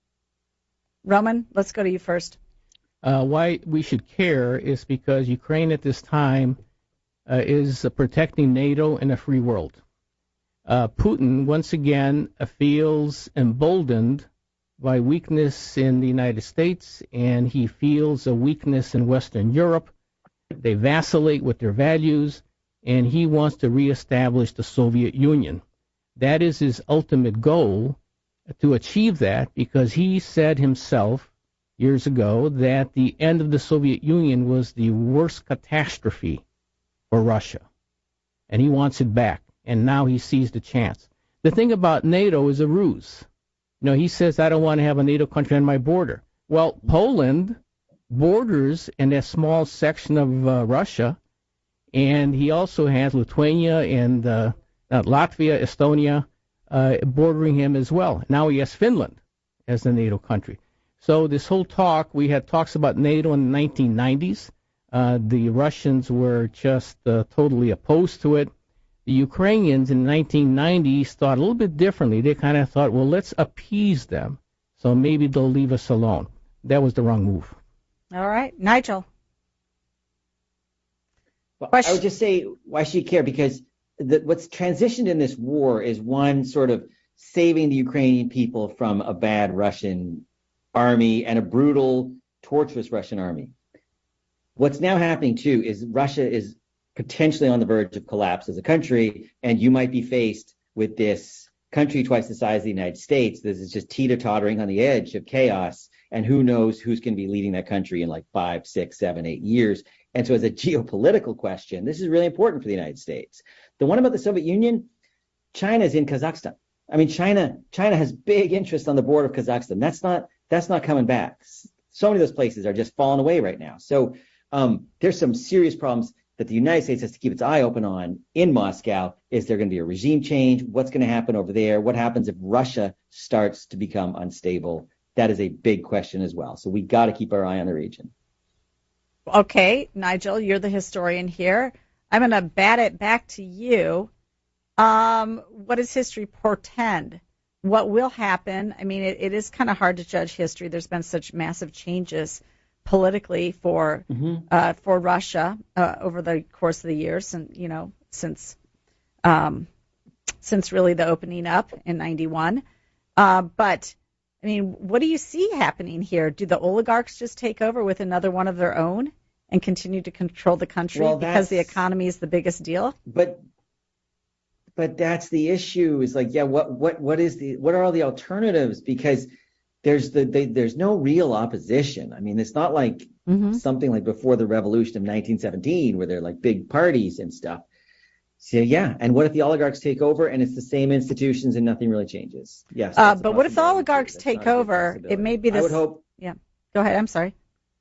Roman, let's go to you first. Why we should care is because Ukraine at this time is protecting NATO and a free world. Putin, once again, feels emboldened by weakness in the United States, and he feels a weakness in Western Europe. They vacillate with their values, and he wants to reestablish the Soviet Union. That is his ultimate goal, to achieve that, because he said himself years ago that the end of the Soviet Union was the worst catastrophe for Russia, and he wants it back, and now he sees the chance. The thing about NATO is a ruse. He says, I don't want to have a NATO country on my border. Well, Poland borders in a small section of Russia, and he also has Lithuania and Latvia, Estonia bordering him as well. Now he has Finland as a NATO country. So this whole talk, we had talks about NATO in the 1990s. The Russians were just totally opposed to it. The Ukrainians in the 1990s thought a little bit differently. They kind of thought, well, let's appease them, so maybe they'll leave us alone. That was the wrong move. All right. Nigel. Well, I would just say, why should you care? Because what's transitioned in this war is one sort of saving the Ukrainian people from a bad Russian army and a brutal, torturous Russian army. What's now happening, too, is Russia is potentially on the verge of collapse as a country, and you might be faced with this country twice the size of the United States. This is just teeter-tottering on the edge of chaos, and who knows who's going to be leading that country in like 5, 6, 7, 8 years. And so as a geopolitical question, this is really important for the United States. The one about the Soviet Union, China is in Kazakhstan. I mean, China has big interest on the border of Kazakhstan. That's not coming back. So many of those places are just falling away right now. So there's some serious problems that the United States has to keep its eye open on in Moscow. Is there going to be a regime change? What's going to happen over there? What happens if Russia starts to become unstable? That is a big question as well. So we got to keep our eye on the region. Okay, Nigel, you're the historian here. I'm going to bat it back to you. What does history portend? What will happen? I mean, it is kind of hard to judge history. There's been such massive changes politically for Russia over the course of the years, and since really the opening up in '91. But I mean, what do you see happening here? Do the oligarchs just take over with another one of their own and continue to control the country because the economy is the biggest deal? But that's the issue. Is like, what are all the alternatives? Because there's no real opposition. I mean, it's not like something like before the revolution of 1917 where they're like big parties and stuff. So and what if the oligarchs take over and it's the same institutions and nothing really changes? Yes. But what if the oligarchs take over? It may be this. I would hope. Yeah. Go ahead. I'm sorry.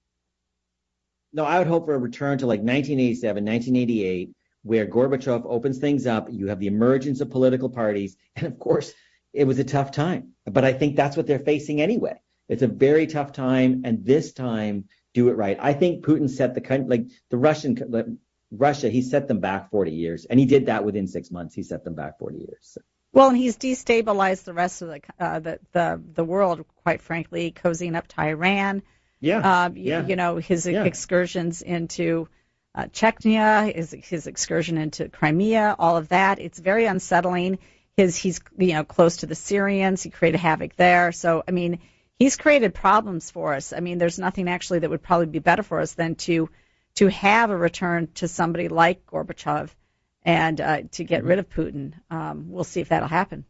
No, I would hope for a return to like 1987, 1988, where Gorbachev opens things up. You have the emergence of political parties, and of course, it was a tough time. But I think that's what they're facing anyway. It's a very tough time, and this time, do it right. I think Putin set the country, like the Russia, he set them back 40 years, and he did that within 6 months. He set them back 40 years. So. Well, and he's destabilized the rest of the world, quite frankly, cozying up to Iran. His excursions into Chechnya, his excursion into Crimea, all of that. It's very unsettling. He's close to the Syrians. He created havoc there. So, I mean, he's created problems for us. I mean, there's nothing actually that would probably be better for us than to have a return to somebody like Gorbachev and to get rid of Putin. We'll see if that'll happen.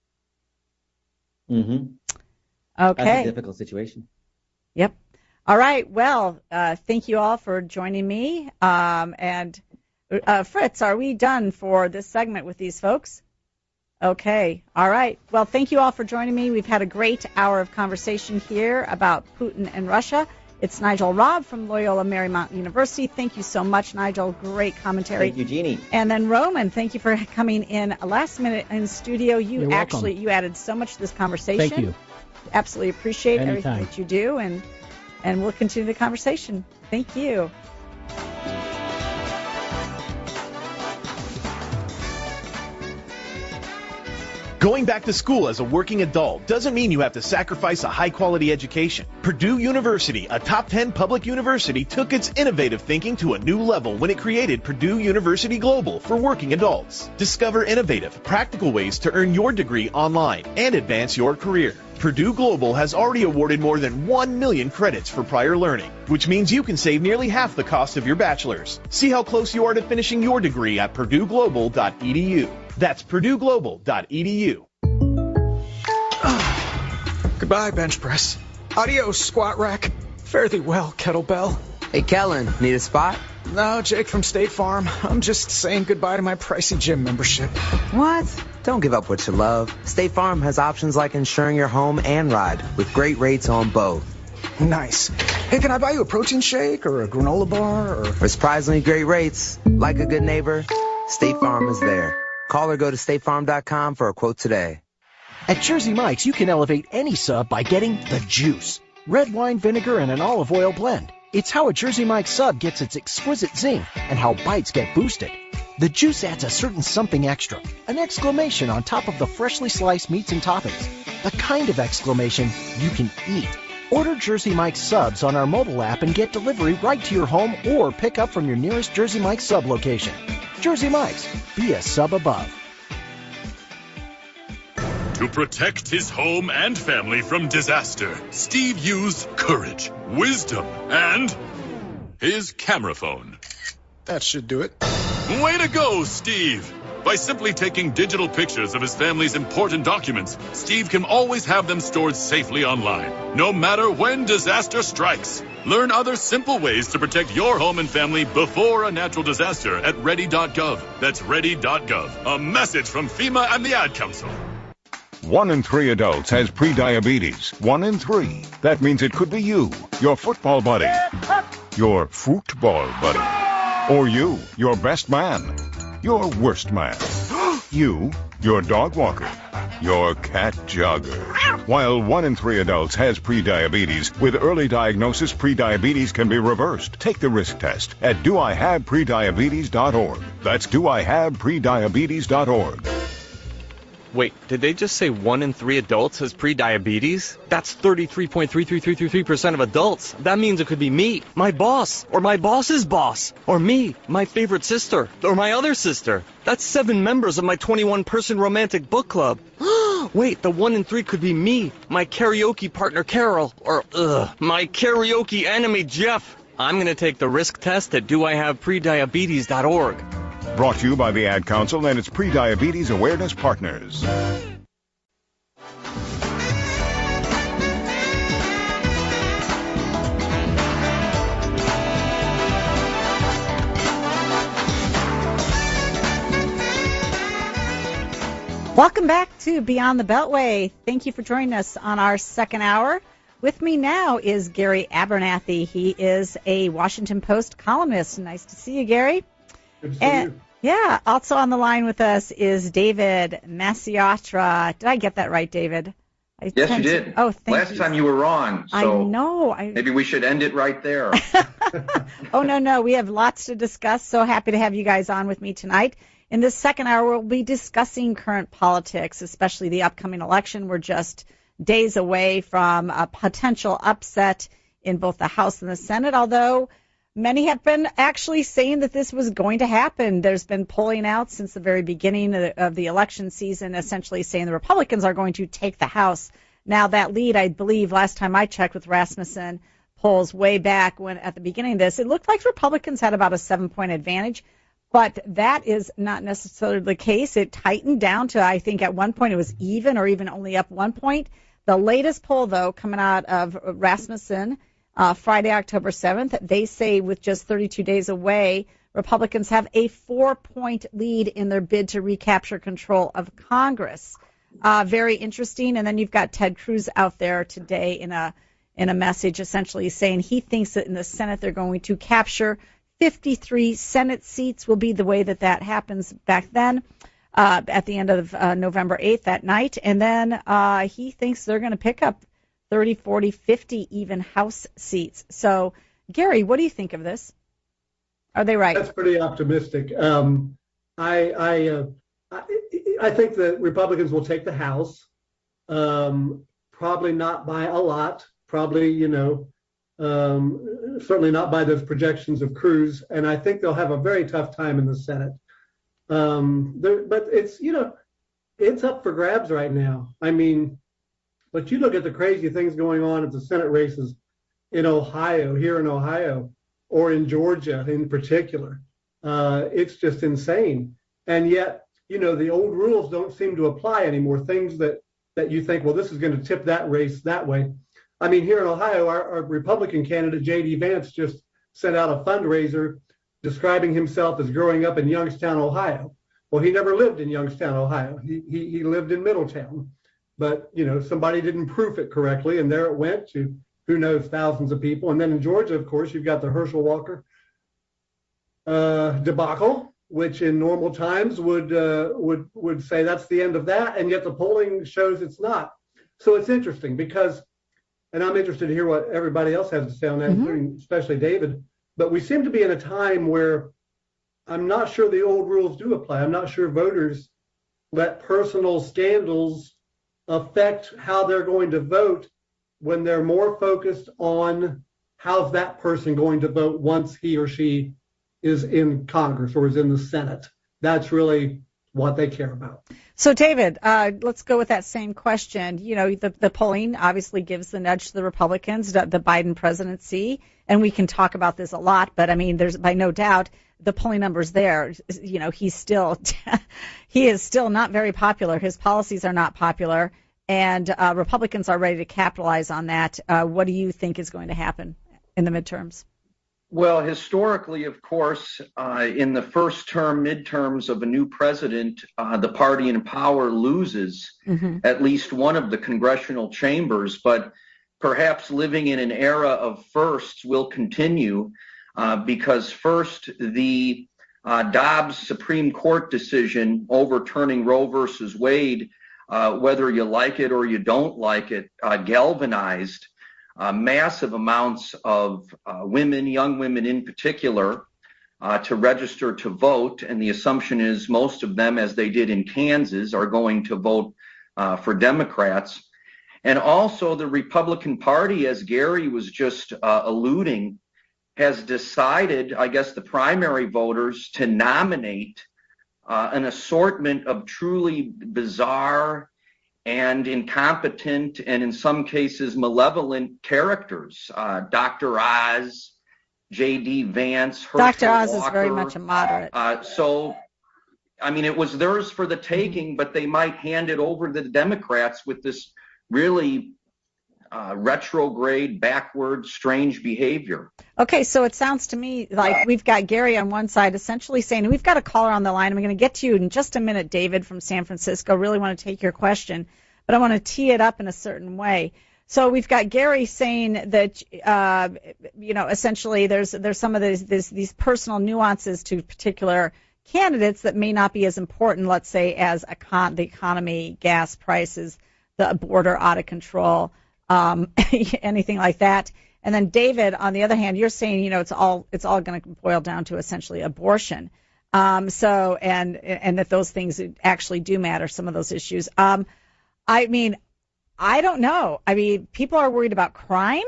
Mm-hmm. Okay. That's a difficult situation. Yep. All right. Well, thank you all for joining me. And Fritz, are we done for this segment with these folks? Okay. All right. Well, thank you all for joining me. We've had a great hour of conversation here about Putin and Russia. It's Nigel Robb from Loyola Marymount University. Thank you so much, Nigel. Great commentary. Thank you, Jeannie. And then Roman, thank you for coming in last minute in studio. You added so much to this conversation. Thank you. Absolutely appreciate Anytime. everything that you do, and we'll continue the conversation. Thank you. Going back to school as a working adult doesn't mean you have to sacrifice a high-quality education. Purdue University, a top 10 public university, took its innovative thinking to a new level when it created Purdue University Global for working adults. Discover innovative, practical ways to earn your degree online and advance your career. Purdue Global has already awarded more than 1 million credits for prior learning, which means you can save nearly half the cost of your bachelor's. See how close you are to finishing your degree at purdueglobal.edu. That's purdueglobal.edu. Goodbye, bench press. Adios, squat rack. Fare thee well, kettlebell. Hey, Kellen, need a spot? No, Jake from State Farm. I'm just saying goodbye to my pricey gym membership. What? Don't give up what you love. State Farm has options like insuring your home and ride with great rates on both. Nice. Hey, can I buy you a protein shake or a granola bar? For surprisingly great rates, like a good neighbor, State Farm is there. Call or go to statefarm.com for a quote today. At Jersey Mike's, you can elevate any sub by getting the juice. Red wine vinegar and an olive oil blend. It's how a Jersey Mike's sub gets its exquisite zing and how bites get boosted. The juice adds a certain something extra, an exclamation on top of the freshly sliced meats and toppings. The kind of exclamation you can eat. Order Jersey Mike's subs on our mobile app and get delivery right to your home or pick up from your nearest Jersey Mike's sub location. Jersey Mike's, be a sub above. To protect his home and family from disaster, Steve used courage, wisdom, and his camera phone. That should do it. Way to go, Steve! By simply taking digital pictures of his family's important documents, Steve can always have them stored safely online, no matter when disaster strikes. Learn other simple ways to protect your home and family before a natural disaster at ready.gov. That's ready.gov. A message from FEMA and the Ad Council. 1 in 3 adults has prediabetes. 1 in 3. That means it could be you, your football buddy, your football buddy, or you, your best man, your worst man, you, your dog walker, your cat jogger. While 1 in 3 adults has prediabetes, with early diagnosis, prediabetes can be reversed. Take the risk test at doihaveprediabetes.org. That's doihaveprediabetes.org. Wait, did they just say 1 in 3 adults has prediabetes? That's 33.33333% of adults. That means it could be me, my boss, or my boss's boss, or me, my favorite sister, or my other sister. That's 7 members of my 21-person romantic book club. Wait, the 1 in 3 could be me, my karaoke partner Carol, or my karaoke enemy Jeff. I'm going to take the risk test at doihaveprediabetes.org. Brought to you by the Ad Council and its Prediabetes Awareness Partners. Welcome back to Beyond the Beltway. Thank you for joining us on our second hour. With me now is Gary Abernathy. He is a Washington Post columnist. Nice to see you, Gary. Good to see you. Yeah, also on the line with us is David Masciatra. Did I get that right, David? Yes, you did. Oh, thank you. Last time you were wrong. So I know. Maybe we should end it right there. Oh, no. We have lots to discuss. So happy to have you guys on with me tonight. In this second hour, we'll be discussing current politics, especially the upcoming election. We're just days away from a potential upset in both the House and the Senate, although many have been actually saying that this was going to happen. There's been polling out since the very beginning of the election season, essentially saying the Republicans are going to take the House. Now, that lead, I believe, last time I checked with Rasmussen polls way back when at the beginning of this, it looked like Republicans had about a 7-point advantage, but that is not necessarily the case. It tightened down to, I think, at one point it was even or even only up 1 point. The latest poll, though, coming out of Rasmussen, Friday, October 7th, they say with just 32 days away, Republicans have a 4-point lead in their bid to recapture control of Congress. Very interesting. And then you've got Ted Cruz out there today in a message essentially saying he thinks that in the Senate they're going to capture 53 Senate seats will be the way that happens back then at the end of November 8th that night. And then he thinks they're going to pick up 30, 40, 50 even House seats. So, Gary, what do you think of this? Are they right? That's pretty optimistic. I think the Republicans will take the House, probably not by a lot, probably, certainly not by those projections of Cruz, and I think they'll have a very tough time in the Senate. But it's up for grabs right now. I mean, but you look at the crazy things going on at the Senate races in Ohio, here in Ohio, or in Georgia in particular. It's just insane. And yet, the old rules don't seem to apply anymore. Things that you think, well, this is going to tip that race that way. I mean, here in Ohio, our Republican candidate, J.D. Vance, just sent out a fundraiser describing himself as growing up in Youngstown, Ohio. Well, he never lived in Youngstown, Ohio. He lived in Middletown. But, somebody didn't proof it correctly, and there it went to, who knows, thousands of people. And then in Georgia, of course, you've got the Herschel Walker debacle, which in normal times would say that's the end of that, and yet the polling shows it's not. So it's interesting because, and I'm interested to hear what everybody else has to say on that, including especially David, but we seem to be in a time where I'm not sure the old rules do apply. I'm not sure voters let personal scandals affect how they're going to vote when they're more focused on how's that person going to vote once he or she is in Congress or is in the Senate. That's really what they care about. So, David, let's go with that same question. The polling obviously gives the nudge to the Republicans, the Biden presidency, and we can talk about this a lot, but I mean, there's by no doubt the polling numbers there. He is still not very popular. His policies are not popular, and Republicans are ready to capitalize on that. What do you think is going to happen in the midterms? Well, historically, of course, in the first term, midterms of a new president, the party in power loses at least one of the congressional chambers. But perhaps living in an era of firsts will continue because first, the Dobbs Supreme Court decision overturning Roe versus Wade, whether you like it or you don't like it, galvanized massive amounts of women, young women in particular, to register to vote. And the assumption is most of them, as they did in Kansas, are going to vote for Democrats. And also the Republican Party, as Gary was just alluding, has decided, I guess, the primary voters to nominate an assortment of truly bizarre and incompetent and in some cases malevolent characters. Dr. Oz, J.D. Vance, Herschel Dr. Oz Walker. is very much a moderate. So, I mean, it was theirs for the taking, but they might hand it over to the Democrats with this really retrograde, backward, strange behavior. Okay, so it sounds to me like we've got Gary on one side essentially saying, we've got a caller on the line. I'm going to get to you in just a minute, David from San Francisco. Really want to take your question, but I want to tee it up in a certain way. So we've got Gary saying that, essentially there's some of these personal nuances to particular candidates that may not be as important, let's say, as the economy, gas prices, the border out of control, anything like that. And then David, on the other hand, you're saying, it's all going to boil down to essentially abortion. And that those things actually do matter, some of those issues. I mean, I don't know. I mean, people are worried about crime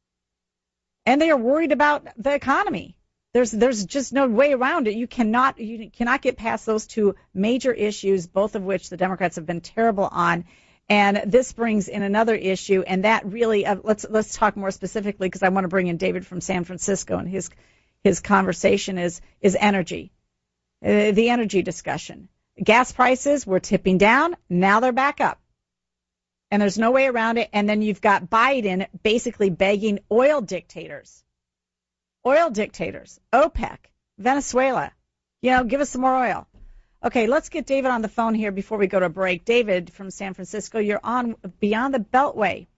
and they are worried about the economy. There's just no way around it. You cannot get past those two major issues, both of which the Democrats have been terrible on. And this brings in another issue, and that really let's talk more specifically, because I want to bring in David from San Francisco, and his conversation is energy, the energy discussion. Gas prices were tipping down, now they're back up, and there's no way around it. And then you've got Biden basically begging oil dictators, OPEC, Venezuela, give us some more oil. Okay, let's get David on the phone here before we go to break. David from San Francisco, you're on Beyond the Beltway.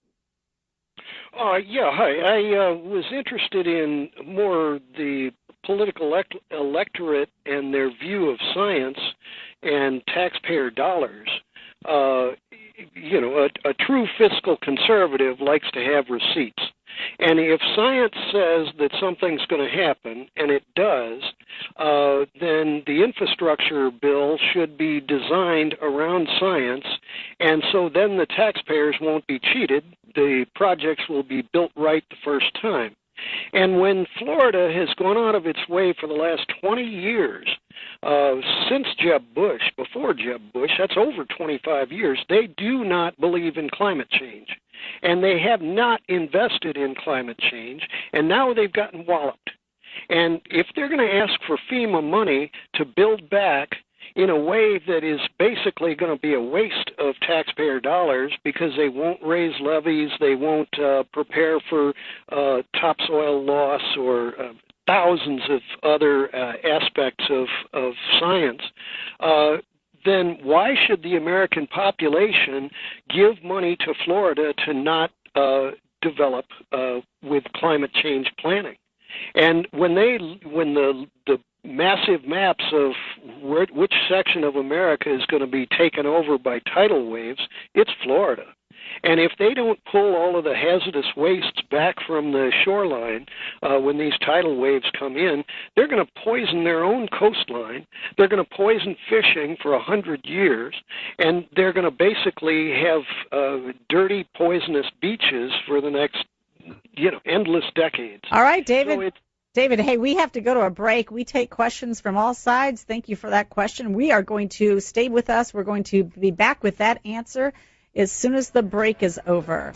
Yeah, hi. I was interested in more the political electorate and their view of science and taxpayer dollars. A true fiscal conservative likes to have receipts. And if science says that something's going to happen, and it does, then the infrastructure bill should be designed around science, and so then the taxpayers won't be cheated. The projects will be built right the first time. And when Florida has gone out of its way for the last 20 years, since Jeb Bush, before Jeb Bush, that's over 25 years, they do not believe in climate change. And they have not invested in climate change, and now they've gotten walloped. And if they're going to ask for FEMA money to build back in a way that is basically going to be a waste of taxpayer dollars because they won't raise levees, they won't prepare for topsoil loss or thousands of other aspects of science, then why should the American population give money to Florida to not develop with climate change planning? And when the massive maps of which section of America is going to be taken over by tidal waves, it's Florida. And if they don't pull all of the hazardous wastes back from the shoreline when these tidal waves come in, they're going to poison their own coastline. They're going to poison fishing for 100 years, and they're going to basically have dirty, poisonous beaches for the next, endless decades. All right, David. So David, hey, we have to go to a break. We take questions from all sides. Thank you for that question. We are going to stay with us. We're going to be back with that answer as soon as the break is over.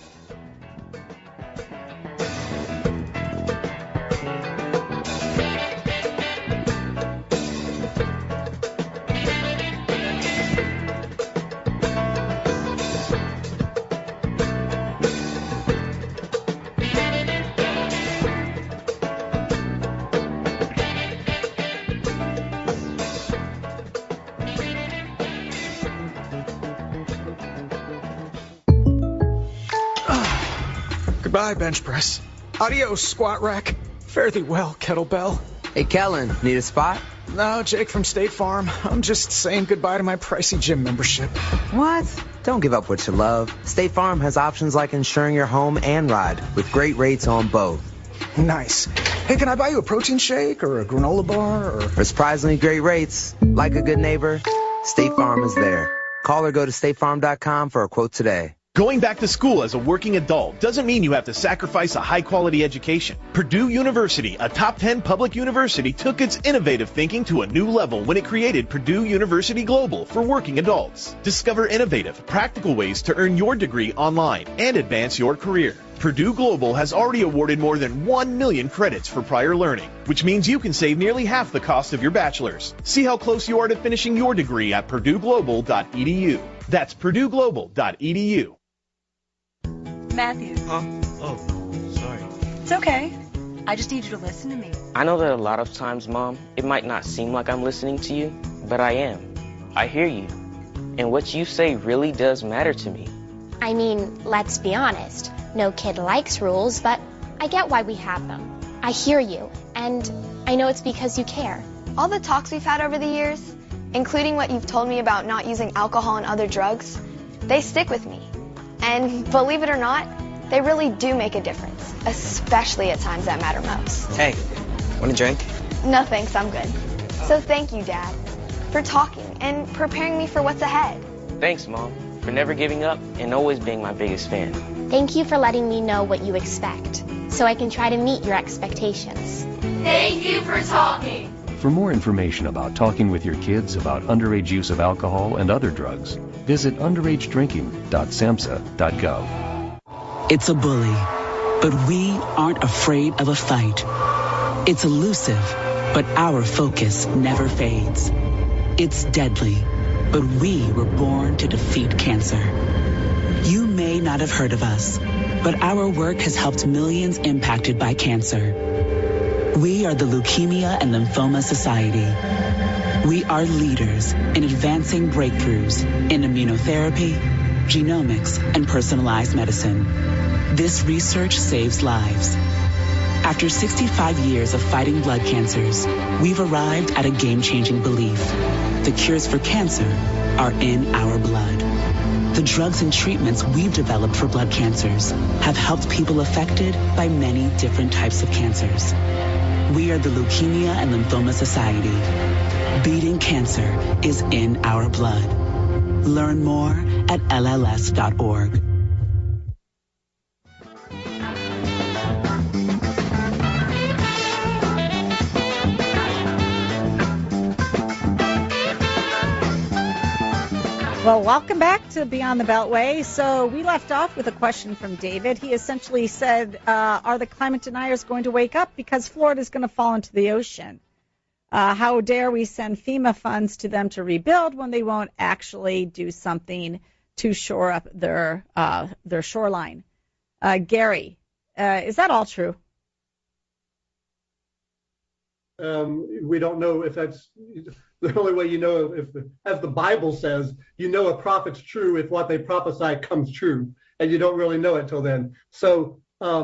Goodbye, bench press. Adios, squat rack. Fare thee well, kettlebell. Hey, Kellen, need a spot? No, Jake from State Farm. I'm just saying goodbye to my pricey gym membership. What? Don't give up what you love. State Farm has options like insuring your home and ride with great rates on both. Nice. Hey, can I buy you a protein shake or a granola bar? For surprisingly great rates, like a good neighbor, State Farm is there. Call or go to statefarm.com for a quote today. Going back to school as a working adult doesn't mean you have to sacrifice a high-quality education. Purdue University, a top 10 public university, took its innovative thinking to a new level when it created Purdue University Global for working adults. Discover innovative, practical ways to earn your degree online and advance your career. Purdue Global has already awarded more than 1 million credits for prior learning, which means you can save nearly half the cost of your bachelor's. See how close you are to finishing your degree at purdueglobal.edu. That's purdueglobal.edu. Matthew. Huh? Oh, sorry. It's okay. I just need you to listen to me. I know that a lot of times, Mom, it might not seem like I'm listening to you, but I am. I hear you. And what you say really does matter to me. I mean, let's be honest. No kid likes rules, but I get why we have them. I hear you, and I know it's because you care. All the talks we've had over the years, including what you've told me about not using alcohol and other drugs, they stick with me. And believe it or not, they really do make a difference, especially at times that matter most. Hey, want a drink? No thanks, I'm good. So thank you, Dad, for talking and preparing me for what's ahead. Thanks, Mom, for never giving up and always being my biggest fan. Thank you for letting me know what you expect, so I can try to meet your expectations. Thank you for talking. For more information about talking with your kids about underage use of alcohol and other drugs, visit underagedrinking.samhsa.gov. It's a bully, but we aren't afraid of a fight. It's elusive, but our focus never fades. It's deadly, but we were born to defeat cancer. You may not have heard of us, but our work has helped millions impacted by cancer. We are the Leukemia and Lymphoma Society. We are leaders in advancing breakthroughs in immunotherapy, genomics, and personalized medicine. This research saves lives. After 65 years of fighting blood cancers, we've arrived at a game-changing belief. The cures for cancer are in our blood. The drugs and treatments we've developed for blood cancers have helped people affected by many different types of cancers. We are the Leukemia and Lymphoma Society. Beating cancer is in our blood. Learn more at LLS.org. Well, welcome back to Beyond the Beltway. So we left off with a question from David. He essentially said, are the climate deniers going to wake up because Florida is going to fall into the ocean? How dare we send FEMA funds to them to rebuild when they won't actually do something to shore up their shoreline? Gary, is that all true? We don't know if that's the only way you know, if, as the Bible says, you know a prophet's true if what they prophesy comes true, and you don't really know it till then. So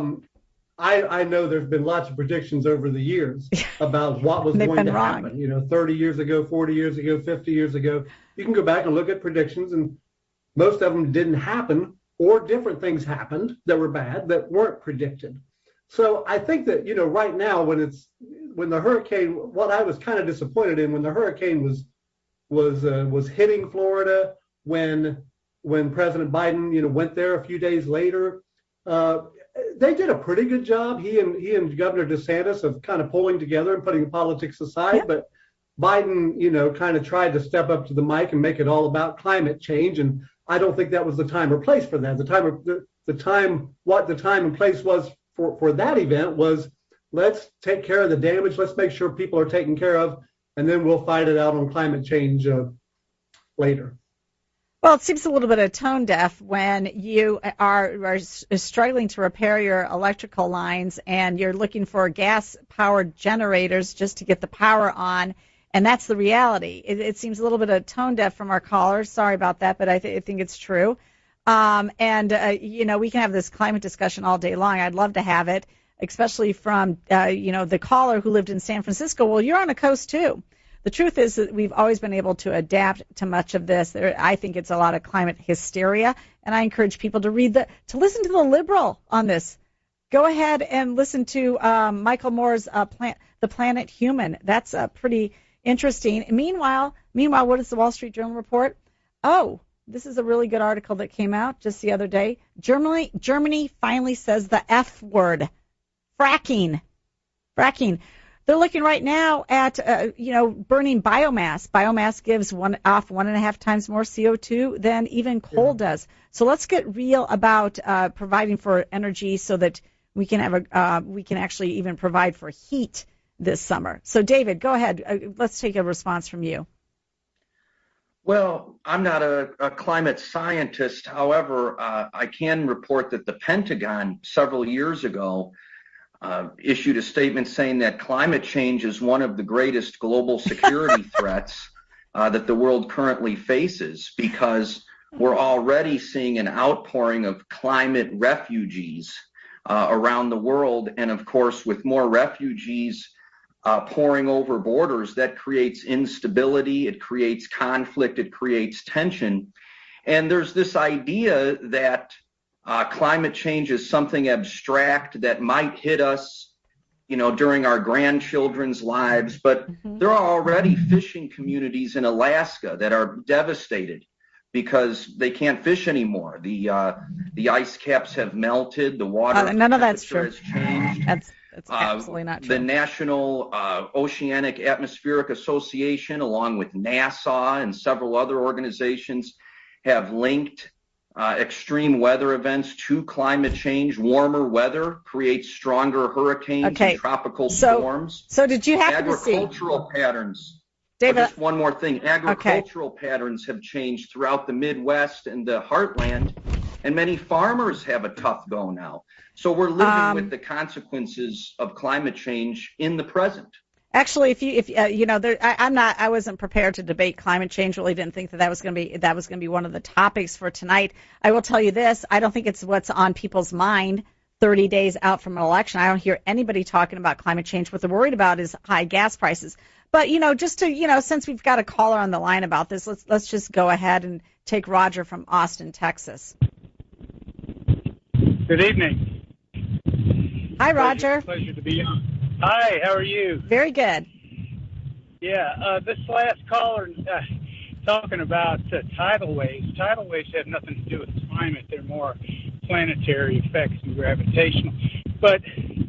I know there's been lots of predictions over the years about what was going to happen. 30 years ago, 40 years ago, 50 years ago. You can go back and look at predictions, and most of them didn't happen, or different things happened that were bad that weren't predicted. So I think that, right now when the hurricane, what I was kind of disappointed in when the hurricane was hitting Florida, when President Biden, went there a few days later, they did a pretty good job. He and Governor DeSantis of kind of pulling together and putting politics aside. Yeah. But Biden, kind of tried to step up to the mic and make it all about climate change. And I don't think that was the time or place for that. The time and place was for that event was, let's take care of the damage. Let's make sure people are taken care of, and then we'll fight it out on climate change later. Well, it seems a little bit of tone deaf when you are struggling to repair your electrical lines and you're looking for gas-powered generators just to get the power on, and that's the reality. It seems a little bit of tone deaf from our callers. Sorry about that, but I think it's true. We can have this climate discussion all day long. I'd love to have it, especially from, the caller who lived in San Francisco. Well, you're on a coast, too. The truth is that we've always been able to adapt to much of this. I think it's a lot of climate hysteria, and I encourage people to listen to the liberal on this. Go ahead and listen to Michael Moore's The Planet Human. That's pretty interesting. Meanwhile, what does the Wall Street Journal report? Oh, this is a really good article that came out just the other day. Germany finally says the F word, fracking. They're looking right now at, burning biomass. Biomass gives off 1.5 times more CO2 than even coal does. So let's get real about providing for energy so that we can actually even provide for heat this summer. So, David, go ahead. Let's take a response from you. Well, I'm not a climate scientist. However, I can report that the Pentagon several years ago issued a statement saying that climate change is one of the greatest global security threats that the world currently faces, because we're already seeing an outpouring of climate refugees around the world. And of course, with more refugees pouring over borders, that creates instability, it creates conflict, it creates tension. And there's this idea that climate change is something abstract that might hit us, during our grandchildren's lives. But there are already fishing communities in Alaska that are devastated because they can't fish anymore. The ice caps have melted. The water none of that's true. Has changed. That's absolutely not true. The National Oceanic Atmospheric Association, along with NASA and several other organizations, have linked extreme weather events to climate change. Warmer weather creates stronger hurricanes and tropical storms. So did you happen to see agricultural patterns? David, just one more thing. Agricultural patterns have changed throughout the Midwest and the heartland, and many farmers have a tough go now. So we're living with the consequences of climate change in the present. Actually, I wasn't prepared to debate climate change. Really didn't think that was going to be one of the topics for tonight. I will tell you this: I don't think it's what's on people's mind 30 days out from an election. I don't hear anybody talking about climate change. What they're worried about is high gas prices. But just to since we've got a caller on the line about this, let's just go ahead and take Roger from Austin, Texas. Good evening. Hi, Roger. Pleasure to be on. Hi, how are you? Very good. Yeah, this last caller talking about tidal waves. Tidal waves have nothing to do with climate. They're more planetary effects and gravitational. But,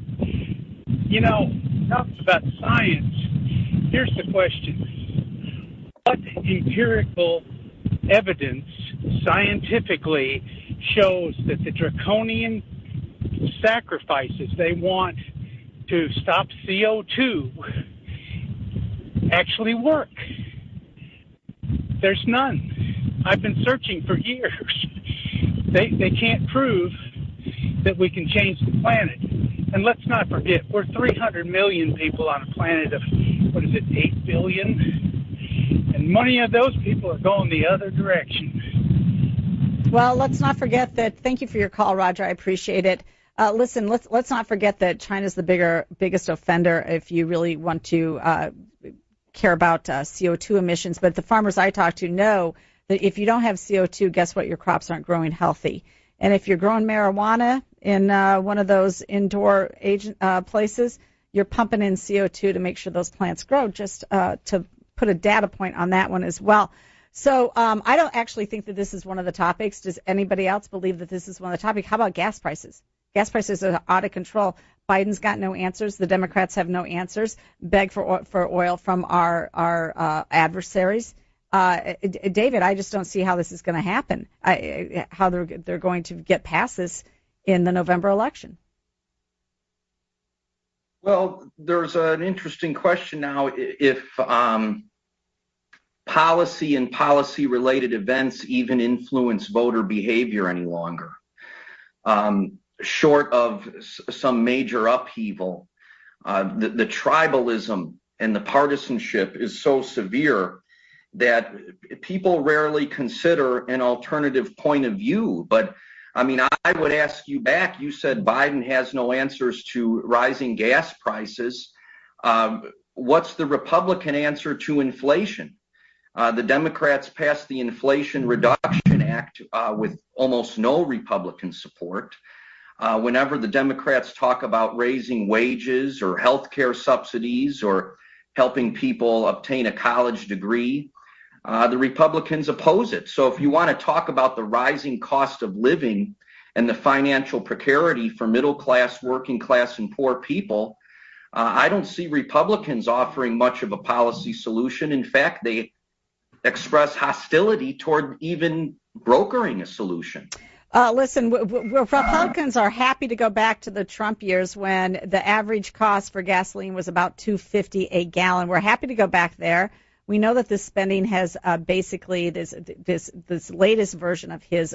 talking about science, here's the question. What empirical evidence scientifically shows that the draconian sacrifices they want to stop CO2 actually work? There's none. I've been searching for years. They can't prove that we can change the planet. And let's not forget, we're 300 million people on a planet of, 8 billion? And many of those people are going the other direction. Well, let's not forget that. Thank you for your call, Roger. I appreciate it. Listen, let's not forget that China's the biggest offender if you really want to care about CO2 emissions. But the farmers I talk to know that if you don't have CO2, guess what? Your crops aren't growing healthy. And if you're growing marijuana in one of those indoor places, you're pumping in CO2 to make sure those plants grow, just to put a data point on that one as well. So I don't actually think that this is one of the topics. Does anybody else believe that this is one of the topics? How about gas prices? Gas prices are out of control. Biden's got no answers. The Democrats have no answers. Beg for oil from our adversaries. David, I just don't see how this is going to happen. How they're going to get past this in the November election. Well, there's an interesting question now if policy and policy-related events even influence voter behavior any longer. Short of some major upheaval, the tribalism and the partisanship is so severe that people rarely consider an alternative point of view. But I mean, I would ask you back. You said Biden has no answers to rising gas prices. What's the Republican answer to inflation? The Democrats passed the Inflation Reduction Act with almost no Republican support. Whenever the Democrats talk about raising wages or health care subsidies or helping people obtain a college degree, the Republicans oppose it. So if you want to talk about the rising cost of living and the financial precarity for middle class, working class, and poor people, I don't see Republicans offering much of a policy solution. In fact, they express hostility toward even brokering a solution. Listen, Republicans are happy to go back to the Trump years when the average cost for gasoline was about $2.50 a gallon. We're happy to go back there. We know that this spending has basically this latest version of his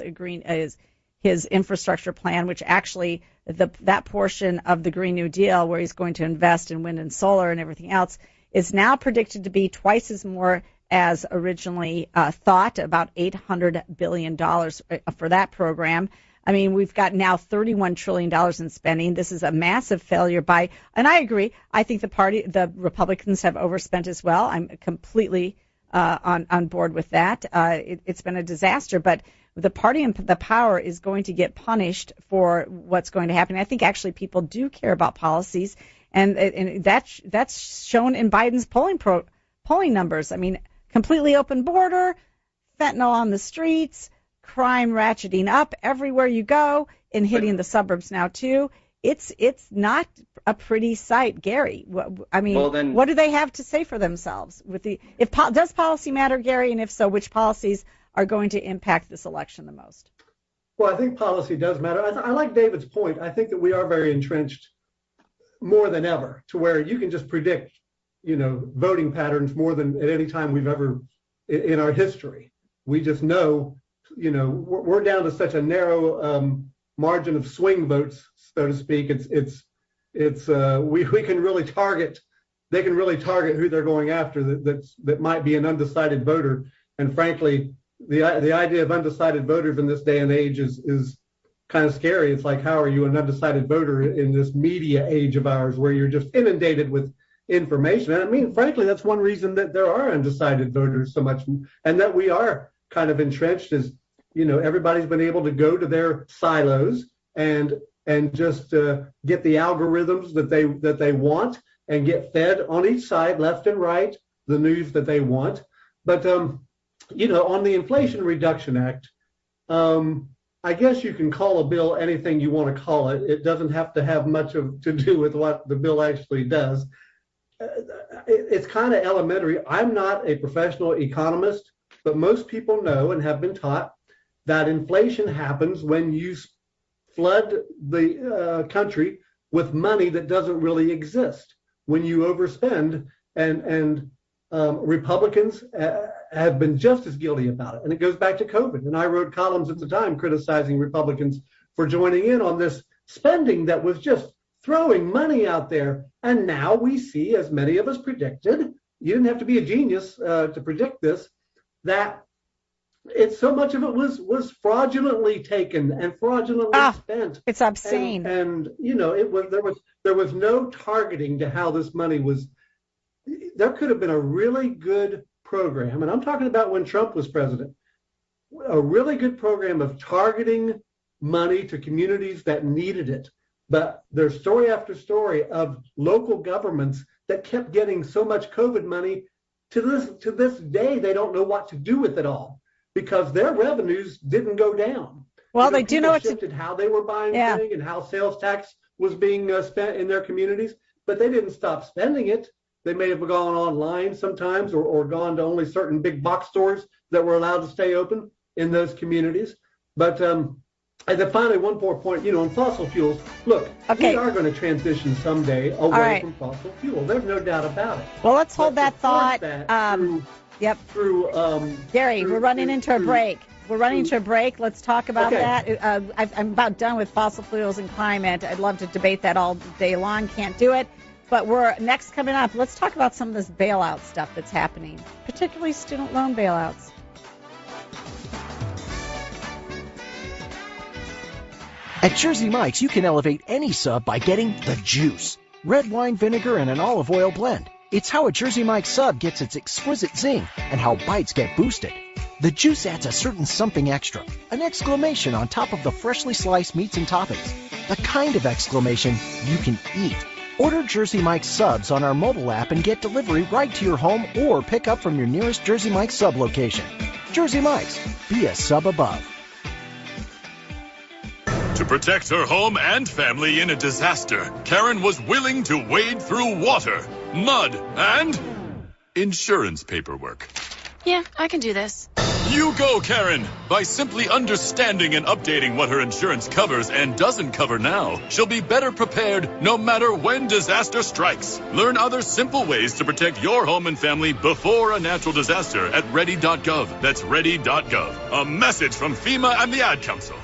infrastructure plan, which actually that portion of the Green New Deal where he's going to invest in wind and solar and everything else is now predicted to be twice as more as originally thought, about $800 billion for that program. I mean, we've got now $31 trillion in spending. This is a massive failure and I agree. I think the Republicans have overspent as well. I'm completely on board with that. It's been a disaster, but the party in the power is going to get punished for what's going to happen. I think actually people do care about policies, and that's shown in Biden's polling numbers. I mean, completely open border, fentanyl on the streets, crime ratcheting up everywhere you go, and hitting the suburbs now too. It's not a pretty sight, Gary. I mean, what do they have to say for themselves? Does policy matter, Gary? And if so, which policies are going to impact this election the most? Well, I think policy does matter. I like David's point. I think that we are very entrenched more than ever to where you can just predict, voting patterns more than at any time we've ever in our history. We just know, we're down to such a narrow margin of swing votes, so to speak. We can really target. They can really target who they're going after that might be an undecided voter. And frankly, the idea of undecided voters in this day and age is kind of scary. It's like, how are you an undecided voter in this media age of ours where you're just inundated with information? And I mean, frankly, that's one reason that there are undecided voters so much, and that we are kind of entrenched is, everybody's been able to go to their silos and just get the algorithms that they want and get fed on each side, left and right, the news that they want. But on the Inflation Reduction Act, I guess you can call a bill anything you want to call it. It doesn't have to have much to do with what the bill actually does. It's kind of elementary. I'm not a professional economist, but most people know and have been taught that inflation happens when you flood the country with money that doesn't really exist, when you overspend, and Republicans have been just as guilty about it. And it goes back to COVID. And I wrote columns at the time criticizing Republicans for joining in on this spending that was just throwing money out there. And now we see, as many of us predicted, you didn't have to be a genius to predict this, that so much of it was fraudulently taken and fraudulently spent. It's obscene. And there was no targeting to how this money was. There could have been a really good program, and I'm talking about when Trump was president, a really good program of targeting money to communities that needed it. But there's story after story of local governments that kept getting so much COVID money. To this day, they don't know what to do with it all because their revenues didn't go down. Well, they do know what shifted how they were buying things and how sales tax was being spent in their communities, but they didn't stop spending it. They may have gone online sometimes or gone to only certain big box stores that were allowed to stay open in those communities. But and then finally, one more point, on fossil fuels. Look, we are going to transition someday away from fossil fuel. There's no doubt about it. Well, let's hold that thought. Through Gary, we're running into a break. Let's talk about that. I'm about done with fossil fuels and climate. I'd love to debate that all day long. Can't do it. But we're next coming up. Let's talk about some of this bailout stuff that's happening, particularly student loan bailouts. At Jersey Mike's, you can elevate any sub by getting the juice. Red wine vinegar and an olive oil blend. It's how a Jersey Mike's sub gets its exquisite zing and how bites get boosted. The juice adds a certain something extra, an exclamation on top of the freshly sliced meats and toppings. The kind of exclamation you can eat. Order Jersey Mike's subs on our mobile app and get delivery right to your home or pick up from your nearest Jersey Mike's sub location. Jersey Mike's, be a sub above. To protect her home and family in a disaster, Karen was willing to wade through water, mud, and insurance paperwork. Yeah, I can do this. You go, Karen! By simply understanding and updating what her insurance covers and doesn't cover now, she'll be better prepared no matter when disaster strikes. Learn other simple ways to protect your home and family before a natural disaster at ready.gov. That's ready.gov. A message from FEMA and the Ad Council.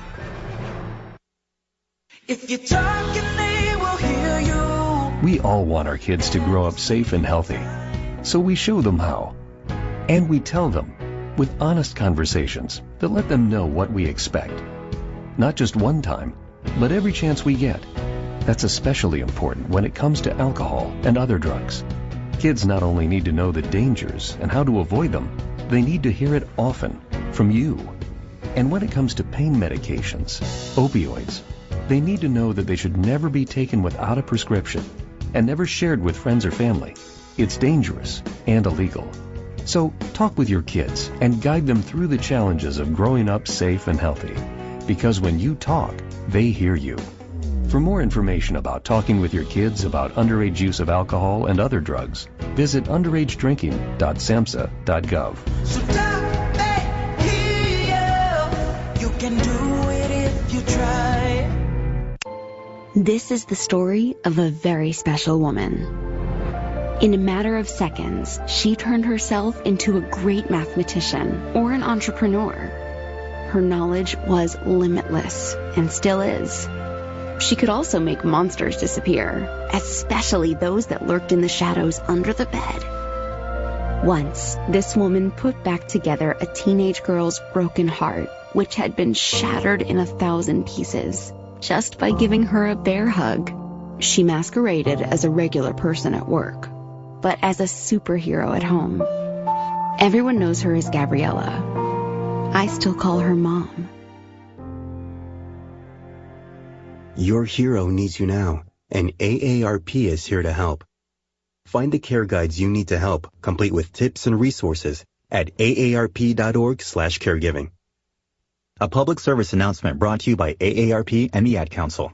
If you talk and they will hear you. We all want our kids to grow up safe and healthy, so we show them how. And we tell them with honest conversations that let them know what we expect. Not just one time, but every chance we get. That's especially important when it comes to alcohol and other drugs. Kids not only need to know the dangers and how to avoid them, they need to hear it often from you. And when it comes to pain medications, opioids, they need to know that they should never be taken without a prescription and never shared with friends or family. It's dangerous and illegal. So talk with your kids and guide them through the challenges of growing up safe and healthy. Because when you talk, they hear you. For more information about talking with your kids about underage use of alcohol and other drugs, visit underagedrinking.samhsa.gov. So don't you can do it if you try. This is the story of a very special woman. In a matter of seconds, she turned herself into a great mathematician or an entrepreneur. Her knowledge was limitless and still is. She could also make monsters disappear, especially those that lurked in the shadows under the bed. Once, this woman put back together a teenage girl's broken heart, which had been shattered in 1,000 pieces, just by giving her a bear hug. She masqueraded as a regular person at work, but as a superhero at home. Everyone knows her as Gabriella. I still call her Mom. Your hero needs you now, and AARP is here to help. Find the care guides you need to help, complete with tips and resources, at aarp.org/caregiving. A public service announcement brought to you by AARP and the Ad Council.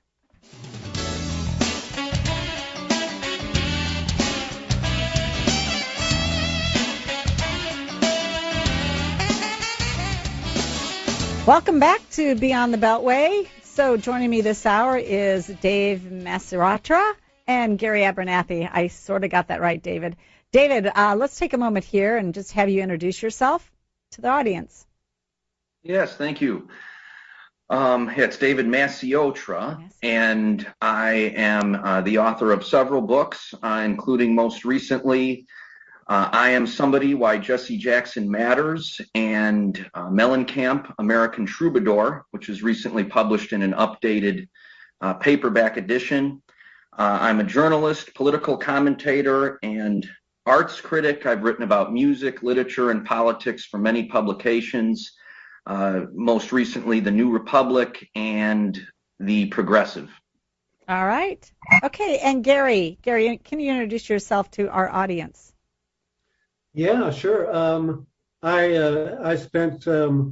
Welcome back to Beyond the Beltway. So joining me this hour is Dave Masiratra and Gary Abernathy. I sort of got that right, David. David, let's take a moment here and just have you introduce yourself to the audience. Yes, thank you. It's David Masiratra, and I am the author of several books, including most recently I Am Somebody, Why Jesse Jackson Matters, and Mellencamp, American Troubadour, which was recently published in an updated paperback edition. I'm a journalist, political commentator, and arts critic. I've written about music, literature, and politics for many publications, most recently The New Republic and The Progressive. All right. Okay, and Gary, can you introduce yourself to our audience? Yeah, sure. I spent,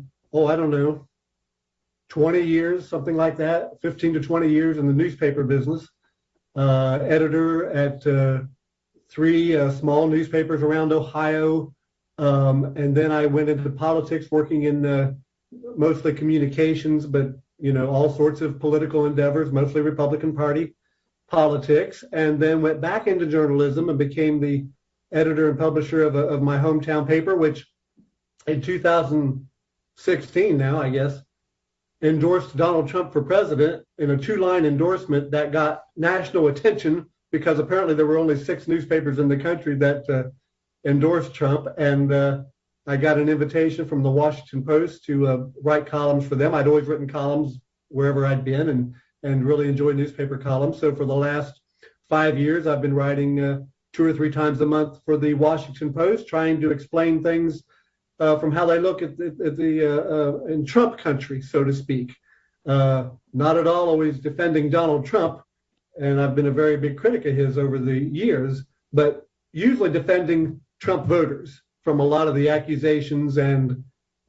20 years, something like that, 15 to 20 years in the newspaper business, editor at 3 small newspapers around Ohio, and then I went into politics, working in mostly communications, but, all sorts of political endeavors, mostly Republican Party politics, and then went back into journalism and became the editor and publisher of my hometown paper, which in 2016 now, I guess, endorsed Donald Trump for president in a 2-line endorsement that got national attention because apparently there were only 6 newspapers in the country that endorsed Trump. And I got an invitation from the Washington Post to write columns for them. I'd always written columns wherever I'd been and really enjoyed newspaper columns. So for the last 5 years, I've been writing 2 or 3 times a month for the Washington Post, trying to explain things from how they look at the in Trump country, so to speak. Not at all always defending Donald Trump, and I've been a very big critic of his over the years, but usually defending Trump voters from a lot of the accusations and,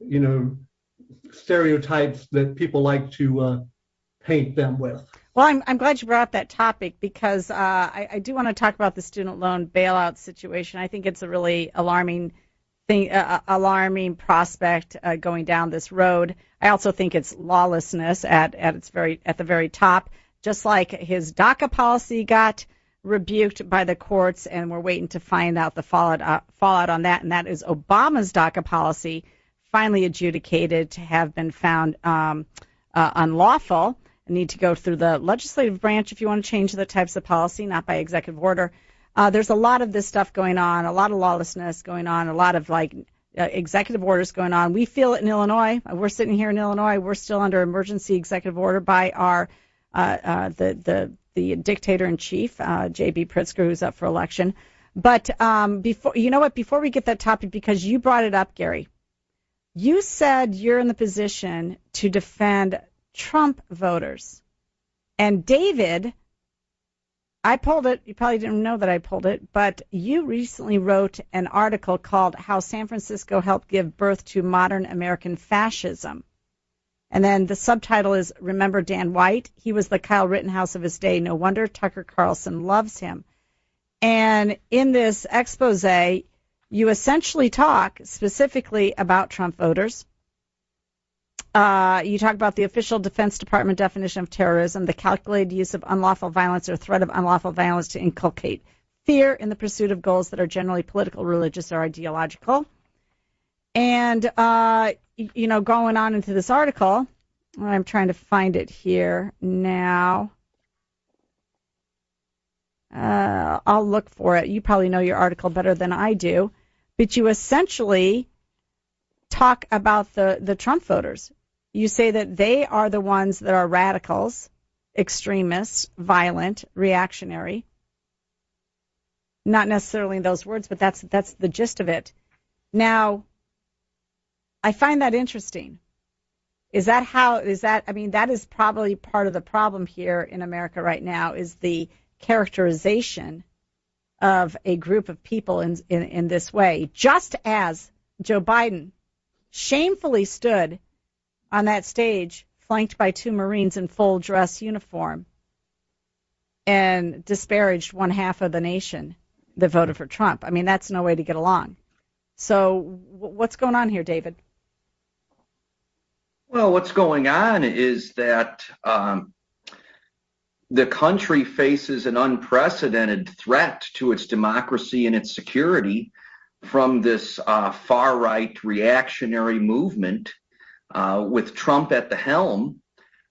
stereotypes that people like to paint them with. Well, I'm glad you brought up that topic because I do want to talk about the student loan bailout situation. I think it's a really alarming thing, alarming prospect going down this road. I also think it's lawlessness at the very top, just like his DACA policy got rebuked by the courts, and we're waiting to find out the fallout on that. And that is Obama's DACA policy finally adjudicated to have been found unlawful. Need to go through the legislative branch if you want to change the types of policy, not by executive order. There's a lot of this stuff going on, a lot of lawlessness going on, a lot of executive orders going on. We feel it in Illinois. We're sitting here in Illinois. We're still under emergency executive order by our the dictator in chief, J.B. Pritzker, who's up for election. But before we get that topic, because you brought it up, Gary, you said you're in the position to defend Trump voters. And David, I pulled it. You probably didn't know that I pulled it, but you recently wrote an article called How San Francisco Helped Give Birth to Modern American Fascism. And then the subtitle is Remember Dan White? He was the Kyle Rittenhouse of his day. No wonder Tucker Carlson loves him. And in this expose, you essentially talk specifically about Trump voters. You talk about the official Defense Department definition of terrorism, the calculated use of unlawful violence or threat of unlawful violence to inculcate fear in the pursuit of goals that are generally political, religious, or ideological. And, going on into this article, I'm trying to find it here now. I'll look for it. You probably know your article better than I do. But you essentially talk about the Trump voters. You say that they are the ones that are radicals, extremists, violent, reactionary. Not necessarily in those words, but that's the gist of it. Now, I find that interesting. That is probably part of the problem here in America right now, is the characterization of a group of people in this way, just as Joe Biden shamefully stood on that stage flanked by 2 Marines in full dress uniform and disparaged one half of the nation that voted for Trump. I mean, that's no way to get along. So what's going on here, David? Well, what's going on is that the country faces an unprecedented threat to its democracy and its security from this far-right reactionary movement with Trump at the helm.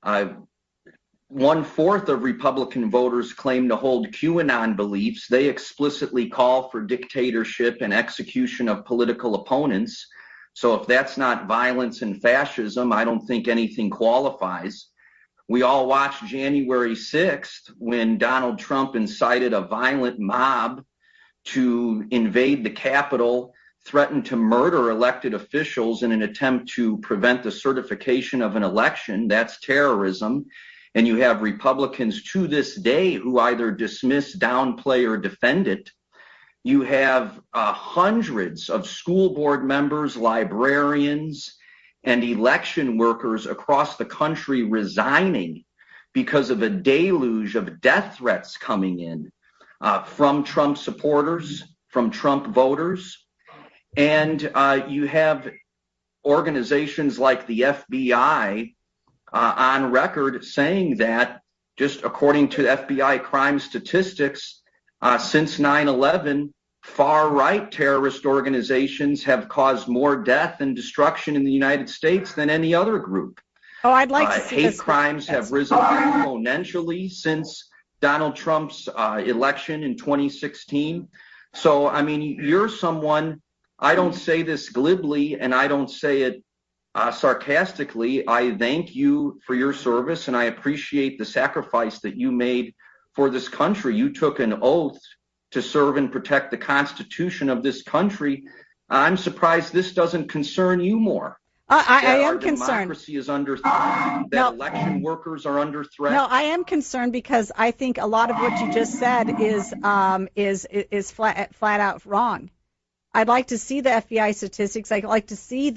1/4 of Republican voters claim to hold QAnon beliefs. They explicitly call for dictatorship and execution of political opponents. So if that's not violence and fascism, I don't think anything qualifies. We all watched January 6th when Donald Trump incited a violent mob to invade the Capitol, threatened to murder elected officials in an attempt to prevent the certification of an election. That's terrorism. And you have Republicans to this day who either dismiss, downplay, or defend it. You have hundreds of school board members, librarians, and election workers across the country resigning because of a deluge of death threats coming in from Trump supporters, from Trump voters. And you have organizations like the FBI on record saying that, just according to FBI crime statistics, since 9/11, far-right terrorist organizations have caused more death and destruction in the United States than any other group. Oh, I'd like to see hate crimes have risen exponentially since Donald Trump's election in 2016. So, I mean, you're someone, I don't say this glibly and I don't say it sarcastically. I thank you for your service and I appreciate the sacrifice that you made for this country. You took an oath to serve and protect the Constitution of this country. I'm surprised this doesn't concern you more. I am concerned. Democracy is under threat. That election workers are under threat. No, I am concerned because I think a lot of what you just said is flat out wrong. I'd like to see the FBI statistics. I'd like to see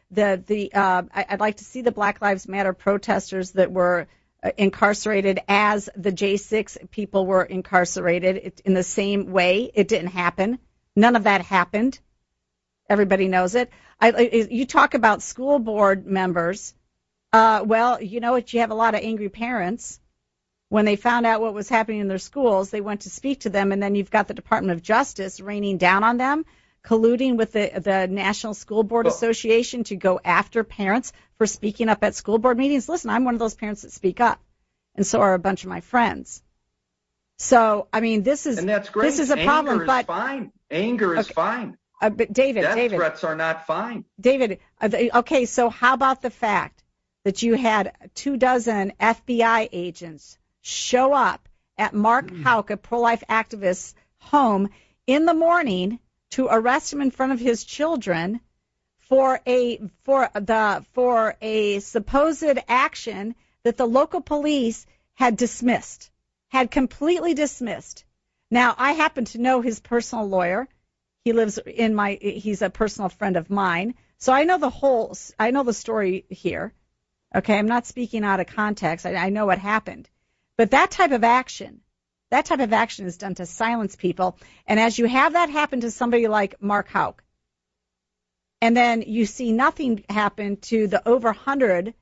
I'd like to see the Black Lives Matter protesters that were incarcerated as the J6 people were incarcerated in the same way. It didn't happen. None of that happened. Everybody knows it. You talk about school board members. Well, you know what? You have a lot of angry parents. When they found out what was happening in their schools, they went to speak to them, and then you've got the Department of Justice raining down on them, colluding with the National School Board Association to go after parents for speaking up at school board meetings. Listen, I'm one of those parents that speak up, and so are a bunch of my friends. So, I mean, this is a problem. But anger is fine. But David, death threats are not fine. David, okay, so how about the fact that you had 24 FBI agents show up at Mark Houck, a pro-life activist's home, in the morning to arrest him in front of his children for a supposed action that the local police had completely dismissed. Now, I happen to know his personal lawyer. He's a personal friend of mine. So I know the story here. Okay. I'm not speaking out of context. I know what happened, but that type of action is done to silence people. And as you have that happen to somebody like Mark Houck, and then you see nothing happen to the over 100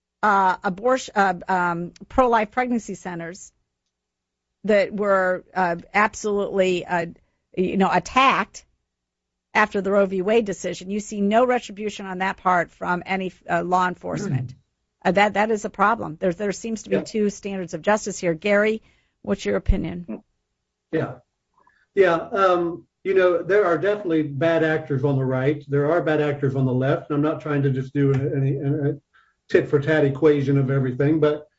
pro-life pregnancy centers that were absolutely, attacked after the Roe v. Wade decision. You see no retribution on that part from any law enforcement. That is a problem. There seems to be two standards of justice here. Gary, what's your opinion? Yeah. There are definitely bad actors on the right. There are bad actors on the left. And I'm not trying to just do a tit-for-tat equation of everything, but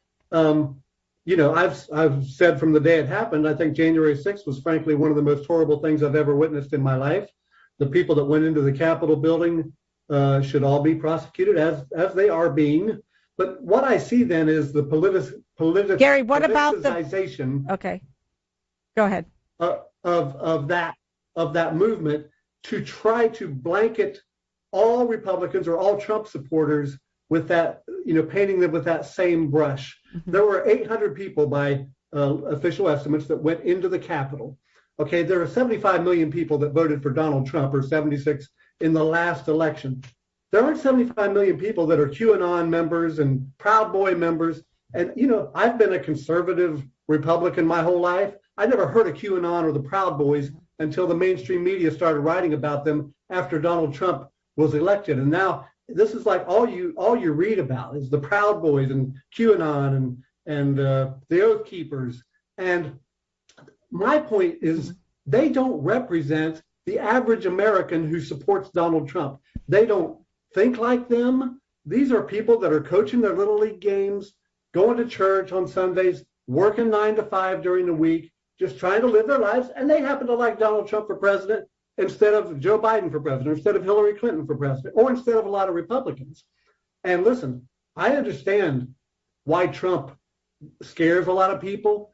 I've said from the day it happened, I think January 6th was frankly one of the most horrible things I've ever witnessed in my life. The people that went into the Capitol building should all be prosecuted as they are being. But what I see then is the Gary, what about politicization? Okay, go ahead. Of that movement to try to blanket all Republicans or all Trump supporters with that, painting them with that same brush. Mm-hmm. There were 800 people by official estimates that went into the Capitol. Okay, there are 75 million people that voted for Donald Trump, or 76 in the last election. There aren't 75 million people that are QAnon members and Proud Boy members. And, I've been a conservative Republican my whole life. I never heard of QAnon or the Proud Boys until the mainstream media started writing about them after Donald Trump was elected. And now this is like all you read about is the Proud Boys and QAnon and the Oath Keepers. And my point is they don't represent the average American who supports Donald Trump. They don't think like them. These are people that are coaching their little league games, going to church on Sundays, working 9 to 5 during the week, just trying to live their lives. And they happen to like Donald Trump for president instead of Joe Biden for president, instead of Hillary Clinton for president, or instead of a lot of Republicans. And listen, I understand why Trump scares a lot of people.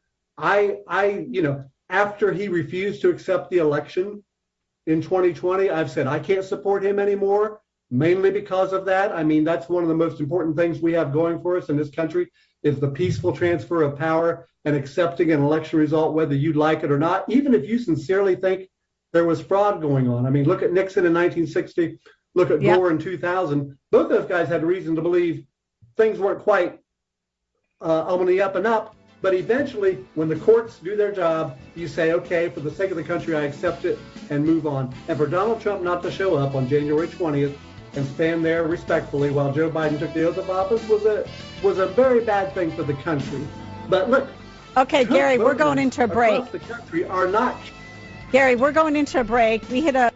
After he refused to accept the election in 2020, I've said I can't support him anymore, mainly because of that. I mean, that's one of the most important things we have going for us in this country is the peaceful transfer of power and accepting an election result, whether you like it or not, even if you sincerely think there was fraud going on. I mean, look at Nixon in 1960, look at Gore in 2000. Both those guys had reason to believe things weren't quite on the up and up. But eventually, when the courts do their job, you say, okay, for the sake of the country, I accept it and move on. And for Donald Trump not to show up on January 20th and stand there respectfully while Joe Biden took the oath of office was a very bad thing for the country. But look. Okay, Gary, we're going into a break. Across the country are not. Gary, we're going into a break. We hit a.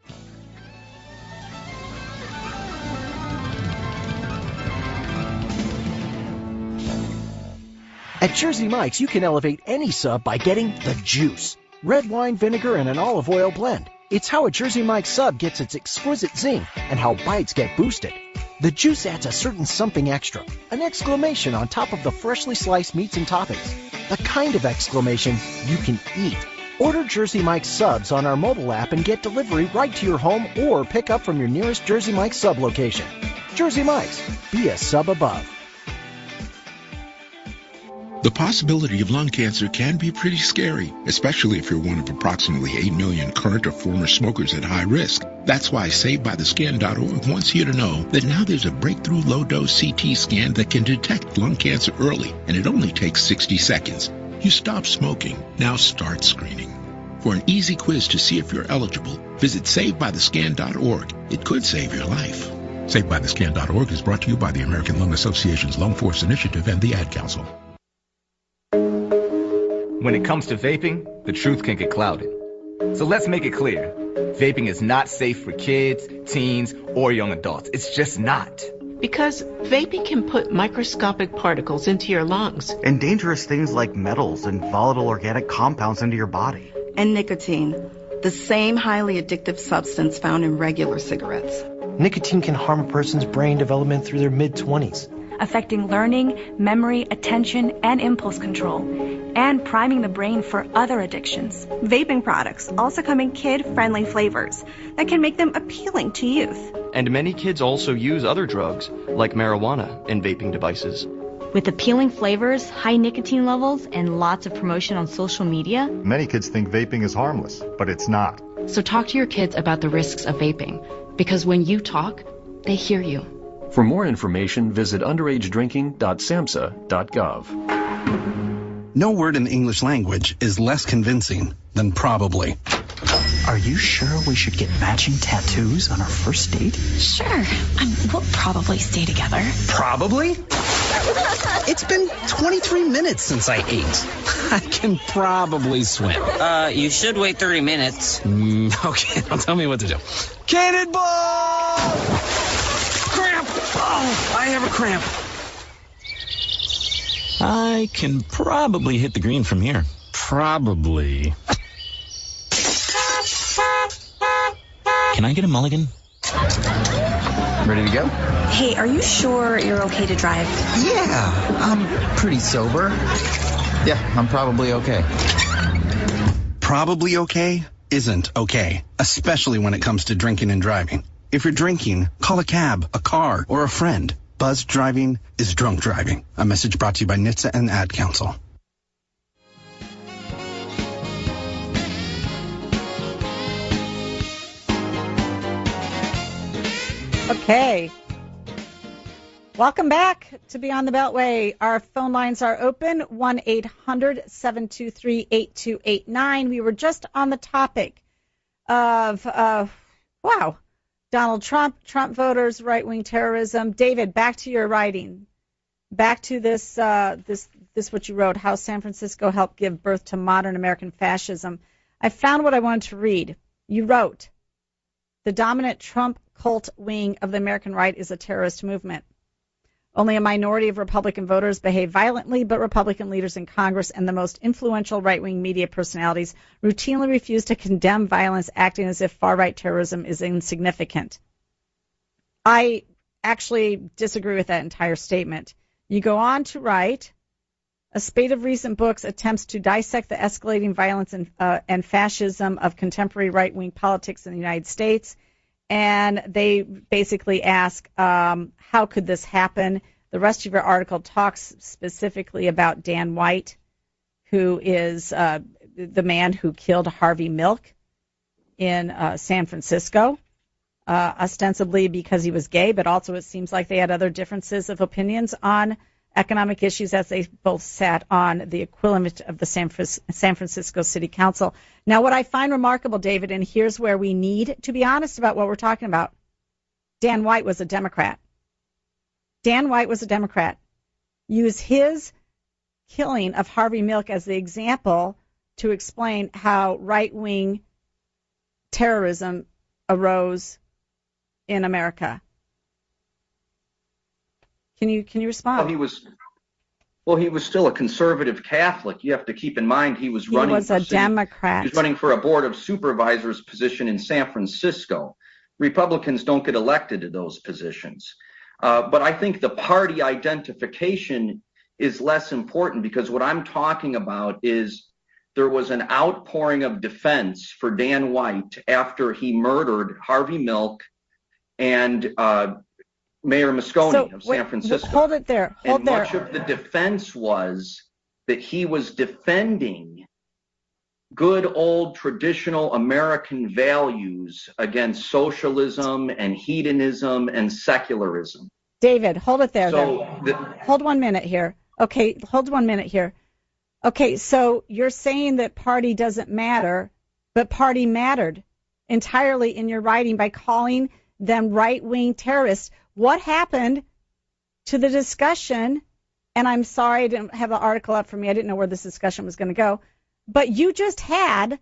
At Jersey Mike's, you can elevate any sub by getting the juice. Red wine vinegar and an olive oil blend. It's how a Jersey Mike's sub gets its exquisite zing and how bites get boosted. The juice adds a certain something extra, an exclamation on top of the freshly sliced meats and toppings. The kind of exclamation you can eat. Order Jersey Mike's subs on our mobile app and get delivery right to your home or pick up from your nearest Jersey Mike's sub location. Jersey Mike's, be a sub above. The possibility of lung cancer can be pretty scary, especially if you're one of approximately 8 million current or former smokers at high risk. That's why SaveByTheScan.org wants you to know that now there's a breakthrough low-dose CT scan that can detect lung cancer early, and it only takes 60 seconds. You stop smoking, now start screening. For an easy quiz to see if you're eligible, visit SaveByTheScan.org. It could save your life. SaveByTheScan.org is brought to you by the American Lung Association's Lung Force Initiative and the Ad Council. When it comes to vaping, the truth can get clouded. So let's make it clear. Vaping is not safe for kids, teens, or young adults. It's just not. Because vaping can put microscopic particles into your lungs. And dangerous things like metals and volatile organic compounds into your body. And nicotine, the same highly addictive substance found in regular cigarettes. Nicotine can harm a person's brain development through their mid-20s. Affecting learning, memory, attention, and impulse control, and priming the brain for other addictions. Vaping products also come in kid-friendly flavors that can make them appealing to youth. And many kids also use other drugs, like marijuana, in vaping devices. With appealing flavors, high nicotine levels, and lots of promotion on social media, many kids think vaping is harmless, but it's not. So talk to your kids about the risks of vaping, because when you talk, they hear you. For more information, visit underagedrinking.samhsa.gov. No word in the English language is less convincing than probably. Are you sure we should get matching tattoos on our first date? Sure. We'll probably stay together. Probably? It's been 23 minutes since I ate. I can probably swim. You should wait 30 minutes. Okay, now tell me what to do. Cannonball! Cramp! Oh, I have a cramp. I can probably hit the green from here. Probably. Can I get a mulligan? Ready to go? Hey, are you sure you're okay to drive? Yeah, I'm pretty sober. Yeah, I'm probably okay. Probably okay isn't okay, especially when it comes to drinking and driving. If you're drinking, call a cab, a car, or a friend. Buzzed driving is drunk driving. A message brought to you by NHTSA and Ad Council. Okay. Welcome back to Beyond the Beltway. Our phone lines are open, 1-800-723-8289. We were just on the topic of, Donald Trump, Trump voters, right-wing terrorism. David, back to your writing. Back to this what you wrote, How San Francisco Helped Give Birth to Modern American Fascism. I found what I wanted to read. You wrote, the dominant Trump cult wing of the American right is a terrorist movement. Only a minority of Republican voters behave violently, but Republican leaders in Congress and the most influential right-wing media personalities routinely refuse to condemn violence, acting as if far-right terrorism is insignificant. I actually disagree with that entire statement. You go on to write, a spate of recent books attempts to dissect the escalating violence and fascism of contemporary right-wing politics in the United States. And they basically ask, how could this happen? The rest of your article talks specifically about Dan White, who is the man who killed Harvey Milk in San Francisco, ostensibly because he was gay, but also it seems like they had other differences of opinions on economic issues as they both sat on the equivalent of the San Francisco City Council. Now, what I find remarkable, David, and here's where we need to be honest about what we're talking about. Dan White was a Democrat. Dan White was a Democrat. Use his killing of Harvey Milk as the example to explain how right-wing terrorism arose in America. Can you respond? Well, he was still a conservative Catholic. You have to keep in mind he was Democrat. He was running for a board of supervisors position in San Francisco. Republicans don't get elected to those positions. But I think the party identification is less important because what I'm talking about is there was an outpouring of defense for Dan White after he murdered Harvey Milk and Mayor Moscone of San Francisco. Hold it there. Much of the defense was that he was defending good old traditional American values against socialism and hedonism and secularism. David, hold it there. Hold 1 minute here. Okay, hold 1 minute here. Okay, so you're saying that party doesn't matter, but party mattered entirely in your writing by calling them right-wing terrorists. What happened to the discussion? And I'm sorry I didn't have the article up for me. I didn't know where this discussion was going to go. But you just had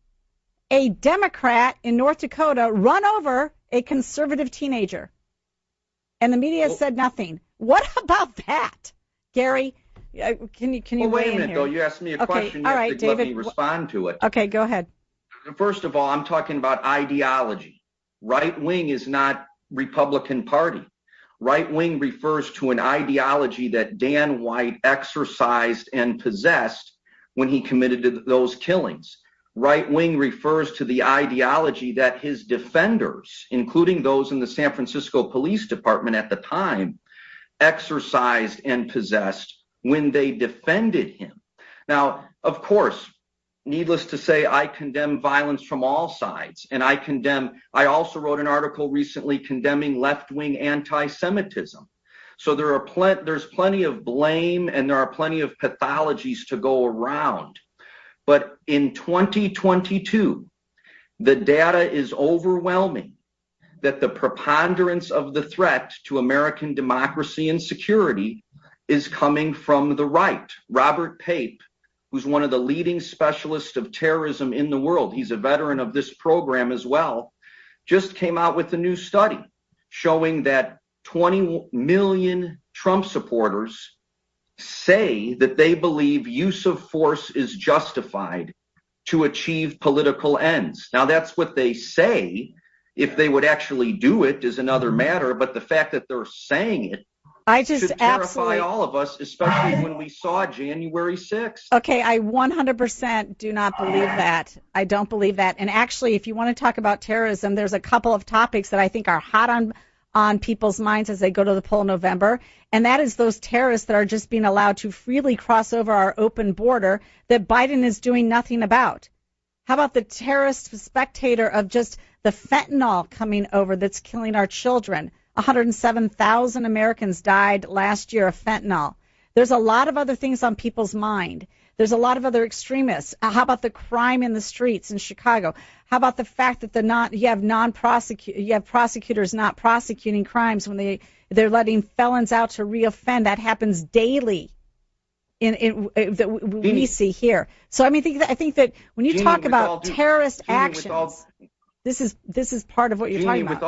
a Democrat in North Dakota run over a conservative teenager. And the media said nothing. What about that? Gary, can you wait weigh a minute, in here? though. You asked me a question. You have to David, let me respond to it. Okay, go ahead. First of all, I'm talking about ideology. Right wing is not Republican Party. Right wing refers to an ideology that Dan White exercised and possessed when he committed those killings. Right wing refers to the ideology that his defenders, including those in the San Francisco Police Department at the time, exercised and possessed when they defended him. Now, of course, needless to say, I condemn violence from all sides. And I also wrote an article recently condemning left-wing anti-Semitism. So there's plenty of blame and there are plenty of pathologies to go around. But in 2022, the data is overwhelming that the preponderance of the threat to American democracy and security is coming from the right. Robert Pape, who's one of the leading specialists of terrorism in the world, he's a veteran of this program as well, just came out with a new study showing that 20 million Trump supporters say that they believe use of force is justified to achieve political ends. Now, that's what they say. If they would actually do it is another matter, but the fact that they're saying it should terrify all of us, especially when we saw January 6th. Okay, I 100% do not believe that. I don't believe that. And actually, if you want to talk about terrorism, there's a couple of topics that I think are hot on people's minds as they go to the poll in November, and that is those terrorists that are just being allowed to freely cross over our open border that Biden is doing nothing about. How about the terrorist spectator of just the fentanyl coming over that's killing our children? 107,000 Americans died last year of fentanyl. There's a lot of other things on people's mind. There's a lot of other extremists. How about the crime in the streets in Chicago? How about the fact that you have prosecutors not prosecuting crimes when they're letting felons out to reoffend? That happens daily. That we see here. So I think that when you talk about terrorist actions, this is part of what you're talking about.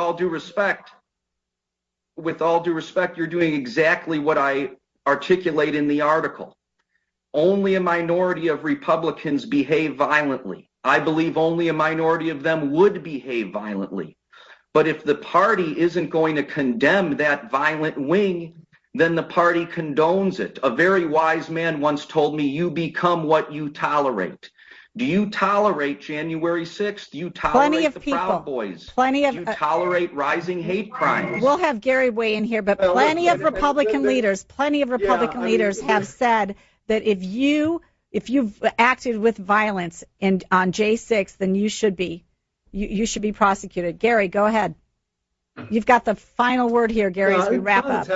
With all due respect, you're doing exactly what I articulate in the article. Only a minority of Republicans behave violently. I believe only a minority of them would behave violently. But if the party isn't going to condemn that violent wing, then the party condones it. A very wise man once told me, you become what you tolerate. Do you tolerate January 6th? Do you tolerate the Proud Boys? Do you tolerate rising hate crimes? We'll have Gary weigh in here, but plenty of Republican leaders have said that if you've acted with violence on J6, then you should be prosecuted. Gary, go ahead. You've got the final word here, Gary, as we wrap up.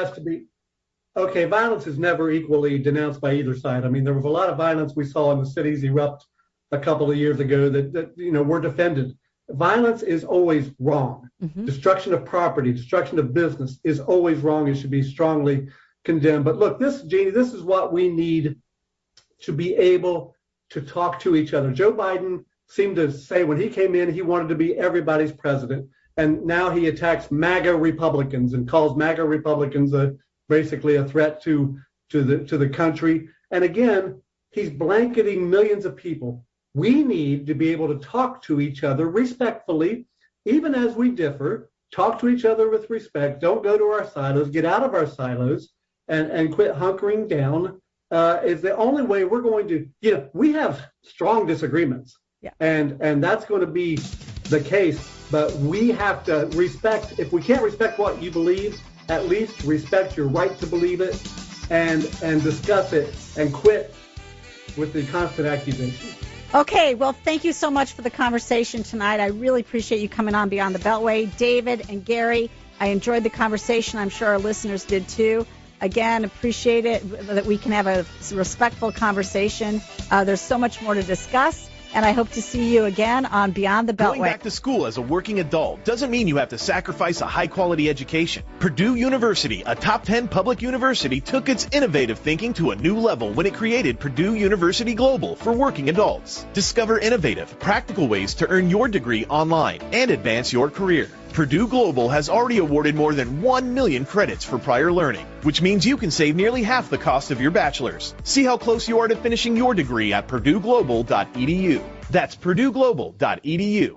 Violence is never equally denounced by either side. I mean, there was a lot of violence we saw in the cities erupt a couple of years ago that were defended. Violence is always wrong. Mm-hmm. Destruction of property, destruction of business is always wrong. It should be strongly condemned. But look, Jeannie, this is what we need to be able to talk to each other. Joe Biden seemed to say when he came in, he wanted to be everybody's president. And now he attacks MAGA Republicans and calls MAGA Republicans basically a threat to the country. And again, he's blanketing millions of people. We need to be able to talk to each other respectfully, even as we differ. Talk to each other with respect. Don't go to our silos. Get out of our silos and quit hunkering down. Is the only way we're going to, we have strong disagreements. Yeah. And that's going to be the case. But we have to respect, if we can't respect what you believe, at least respect your right to believe it and discuss it and quit with the constant accusations. Okay, well, thank you so much for the conversation tonight. I really appreciate you coming on Beyond the Beltway. David and Gary, I enjoyed the conversation. I'm sure our listeners did too. Again, appreciate it that we can have a respectful conversation. There's so much more to discuss. And I hope to see you again on Beyond the Beltway. Going back to school as a working adult doesn't mean you have to sacrifice a high-quality education. Purdue University, a top 10 public university, took its innovative thinking to a new level when it created Purdue University Global for working adults. Discover innovative, practical ways to earn your degree online and advance your career. Purdue Global has already awarded more than 1 million credits for prior learning, which means you can save nearly half the cost of your bachelor's. See how close you are to finishing your degree at purdueglobal.edu. That's purdueglobal.edu.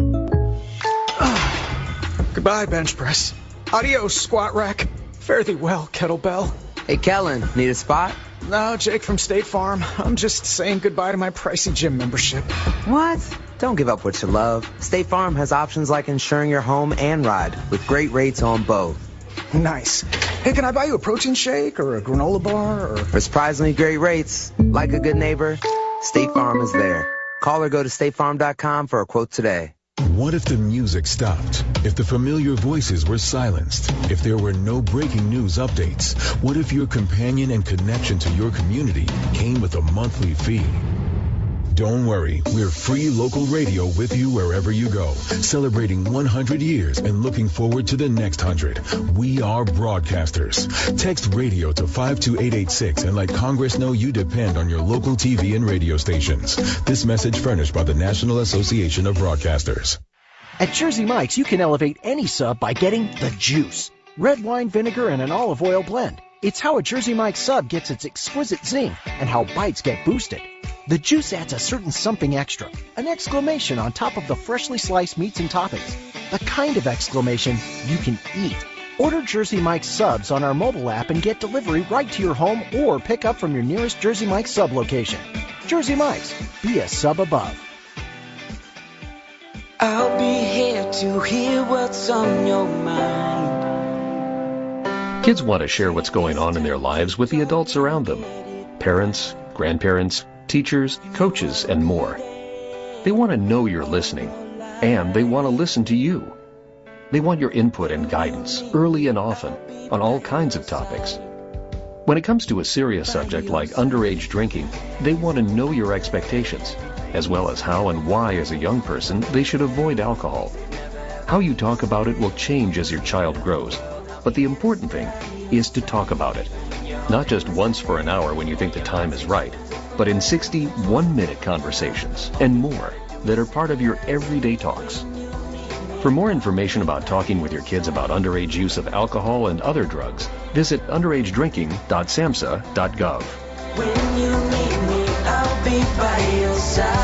Goodbye, bench press. Adios, squat rack. Fare thee well, kettlebell. Hey, Kellen, need a spot? No, Jake from State Farm. I'm just saying goodbye to my pricey gym membership. What? Don't give up what you love. State Farm has options like insuring your home and ride with great rates on both. Nice. Hey, can I buy you a protein shake or a granola bar? Or for surprisingly great rates, like a good neighbor, State Farm is there. Call or go to statefarm.com for a quote today. What if the music stopped? If the familiar voices were silenced? If there were no breaking news updates? What if your companion and connection to your community came with a monthly fee? Don't worry, we're free local radio with you wherever you go, celebrating 100 years and looking forward to the next 100. We are broadcasters. Text radio to 52886 and let Congress know you depend on your local TV and radio stations. This message furnished by the National Association of Broadcasters. At Jersey Mike's, you can elevate any sub by getting the juice. Red wine vinegar and an olive oil blend. It's how a Jersey Mike's sub gets its exquisite zing and how bites get boosted. The juice adds a certain something extra, an exclamation on top of the freshly sliced meats and toppings. The kind of exclamation you can eat. Order Jersey Mike's subs on our mobile app and get delivery right to your home or pick up from your nearest Jersey Mike's sub location. Jersey Mike's, be a sub above. I'll be here to hear what's on your mind. Kids want to share what's going on in their lives with the adults around them. Parents, grandparents, teachers, coaches, and more. They want to know you're listening, and they want to listen to you. They want your input and guidance, early and often, on all kinds of topics. When it comes to a serious subject like underage drinking, they want to know your expectations, as well as how and why as a young person they should avoid alcohol. How you talk about it will change as your child grows, but the important thing is to talk about it. Not just once for an hour when you think the time is right, but in 60 one-minute conversations and more that are part of your everyday talks. For more information about talking with your kids about underage use of alcohol and other drugs, visit underagedrinking.samhsa.gov. When you need me, I'll be by your side.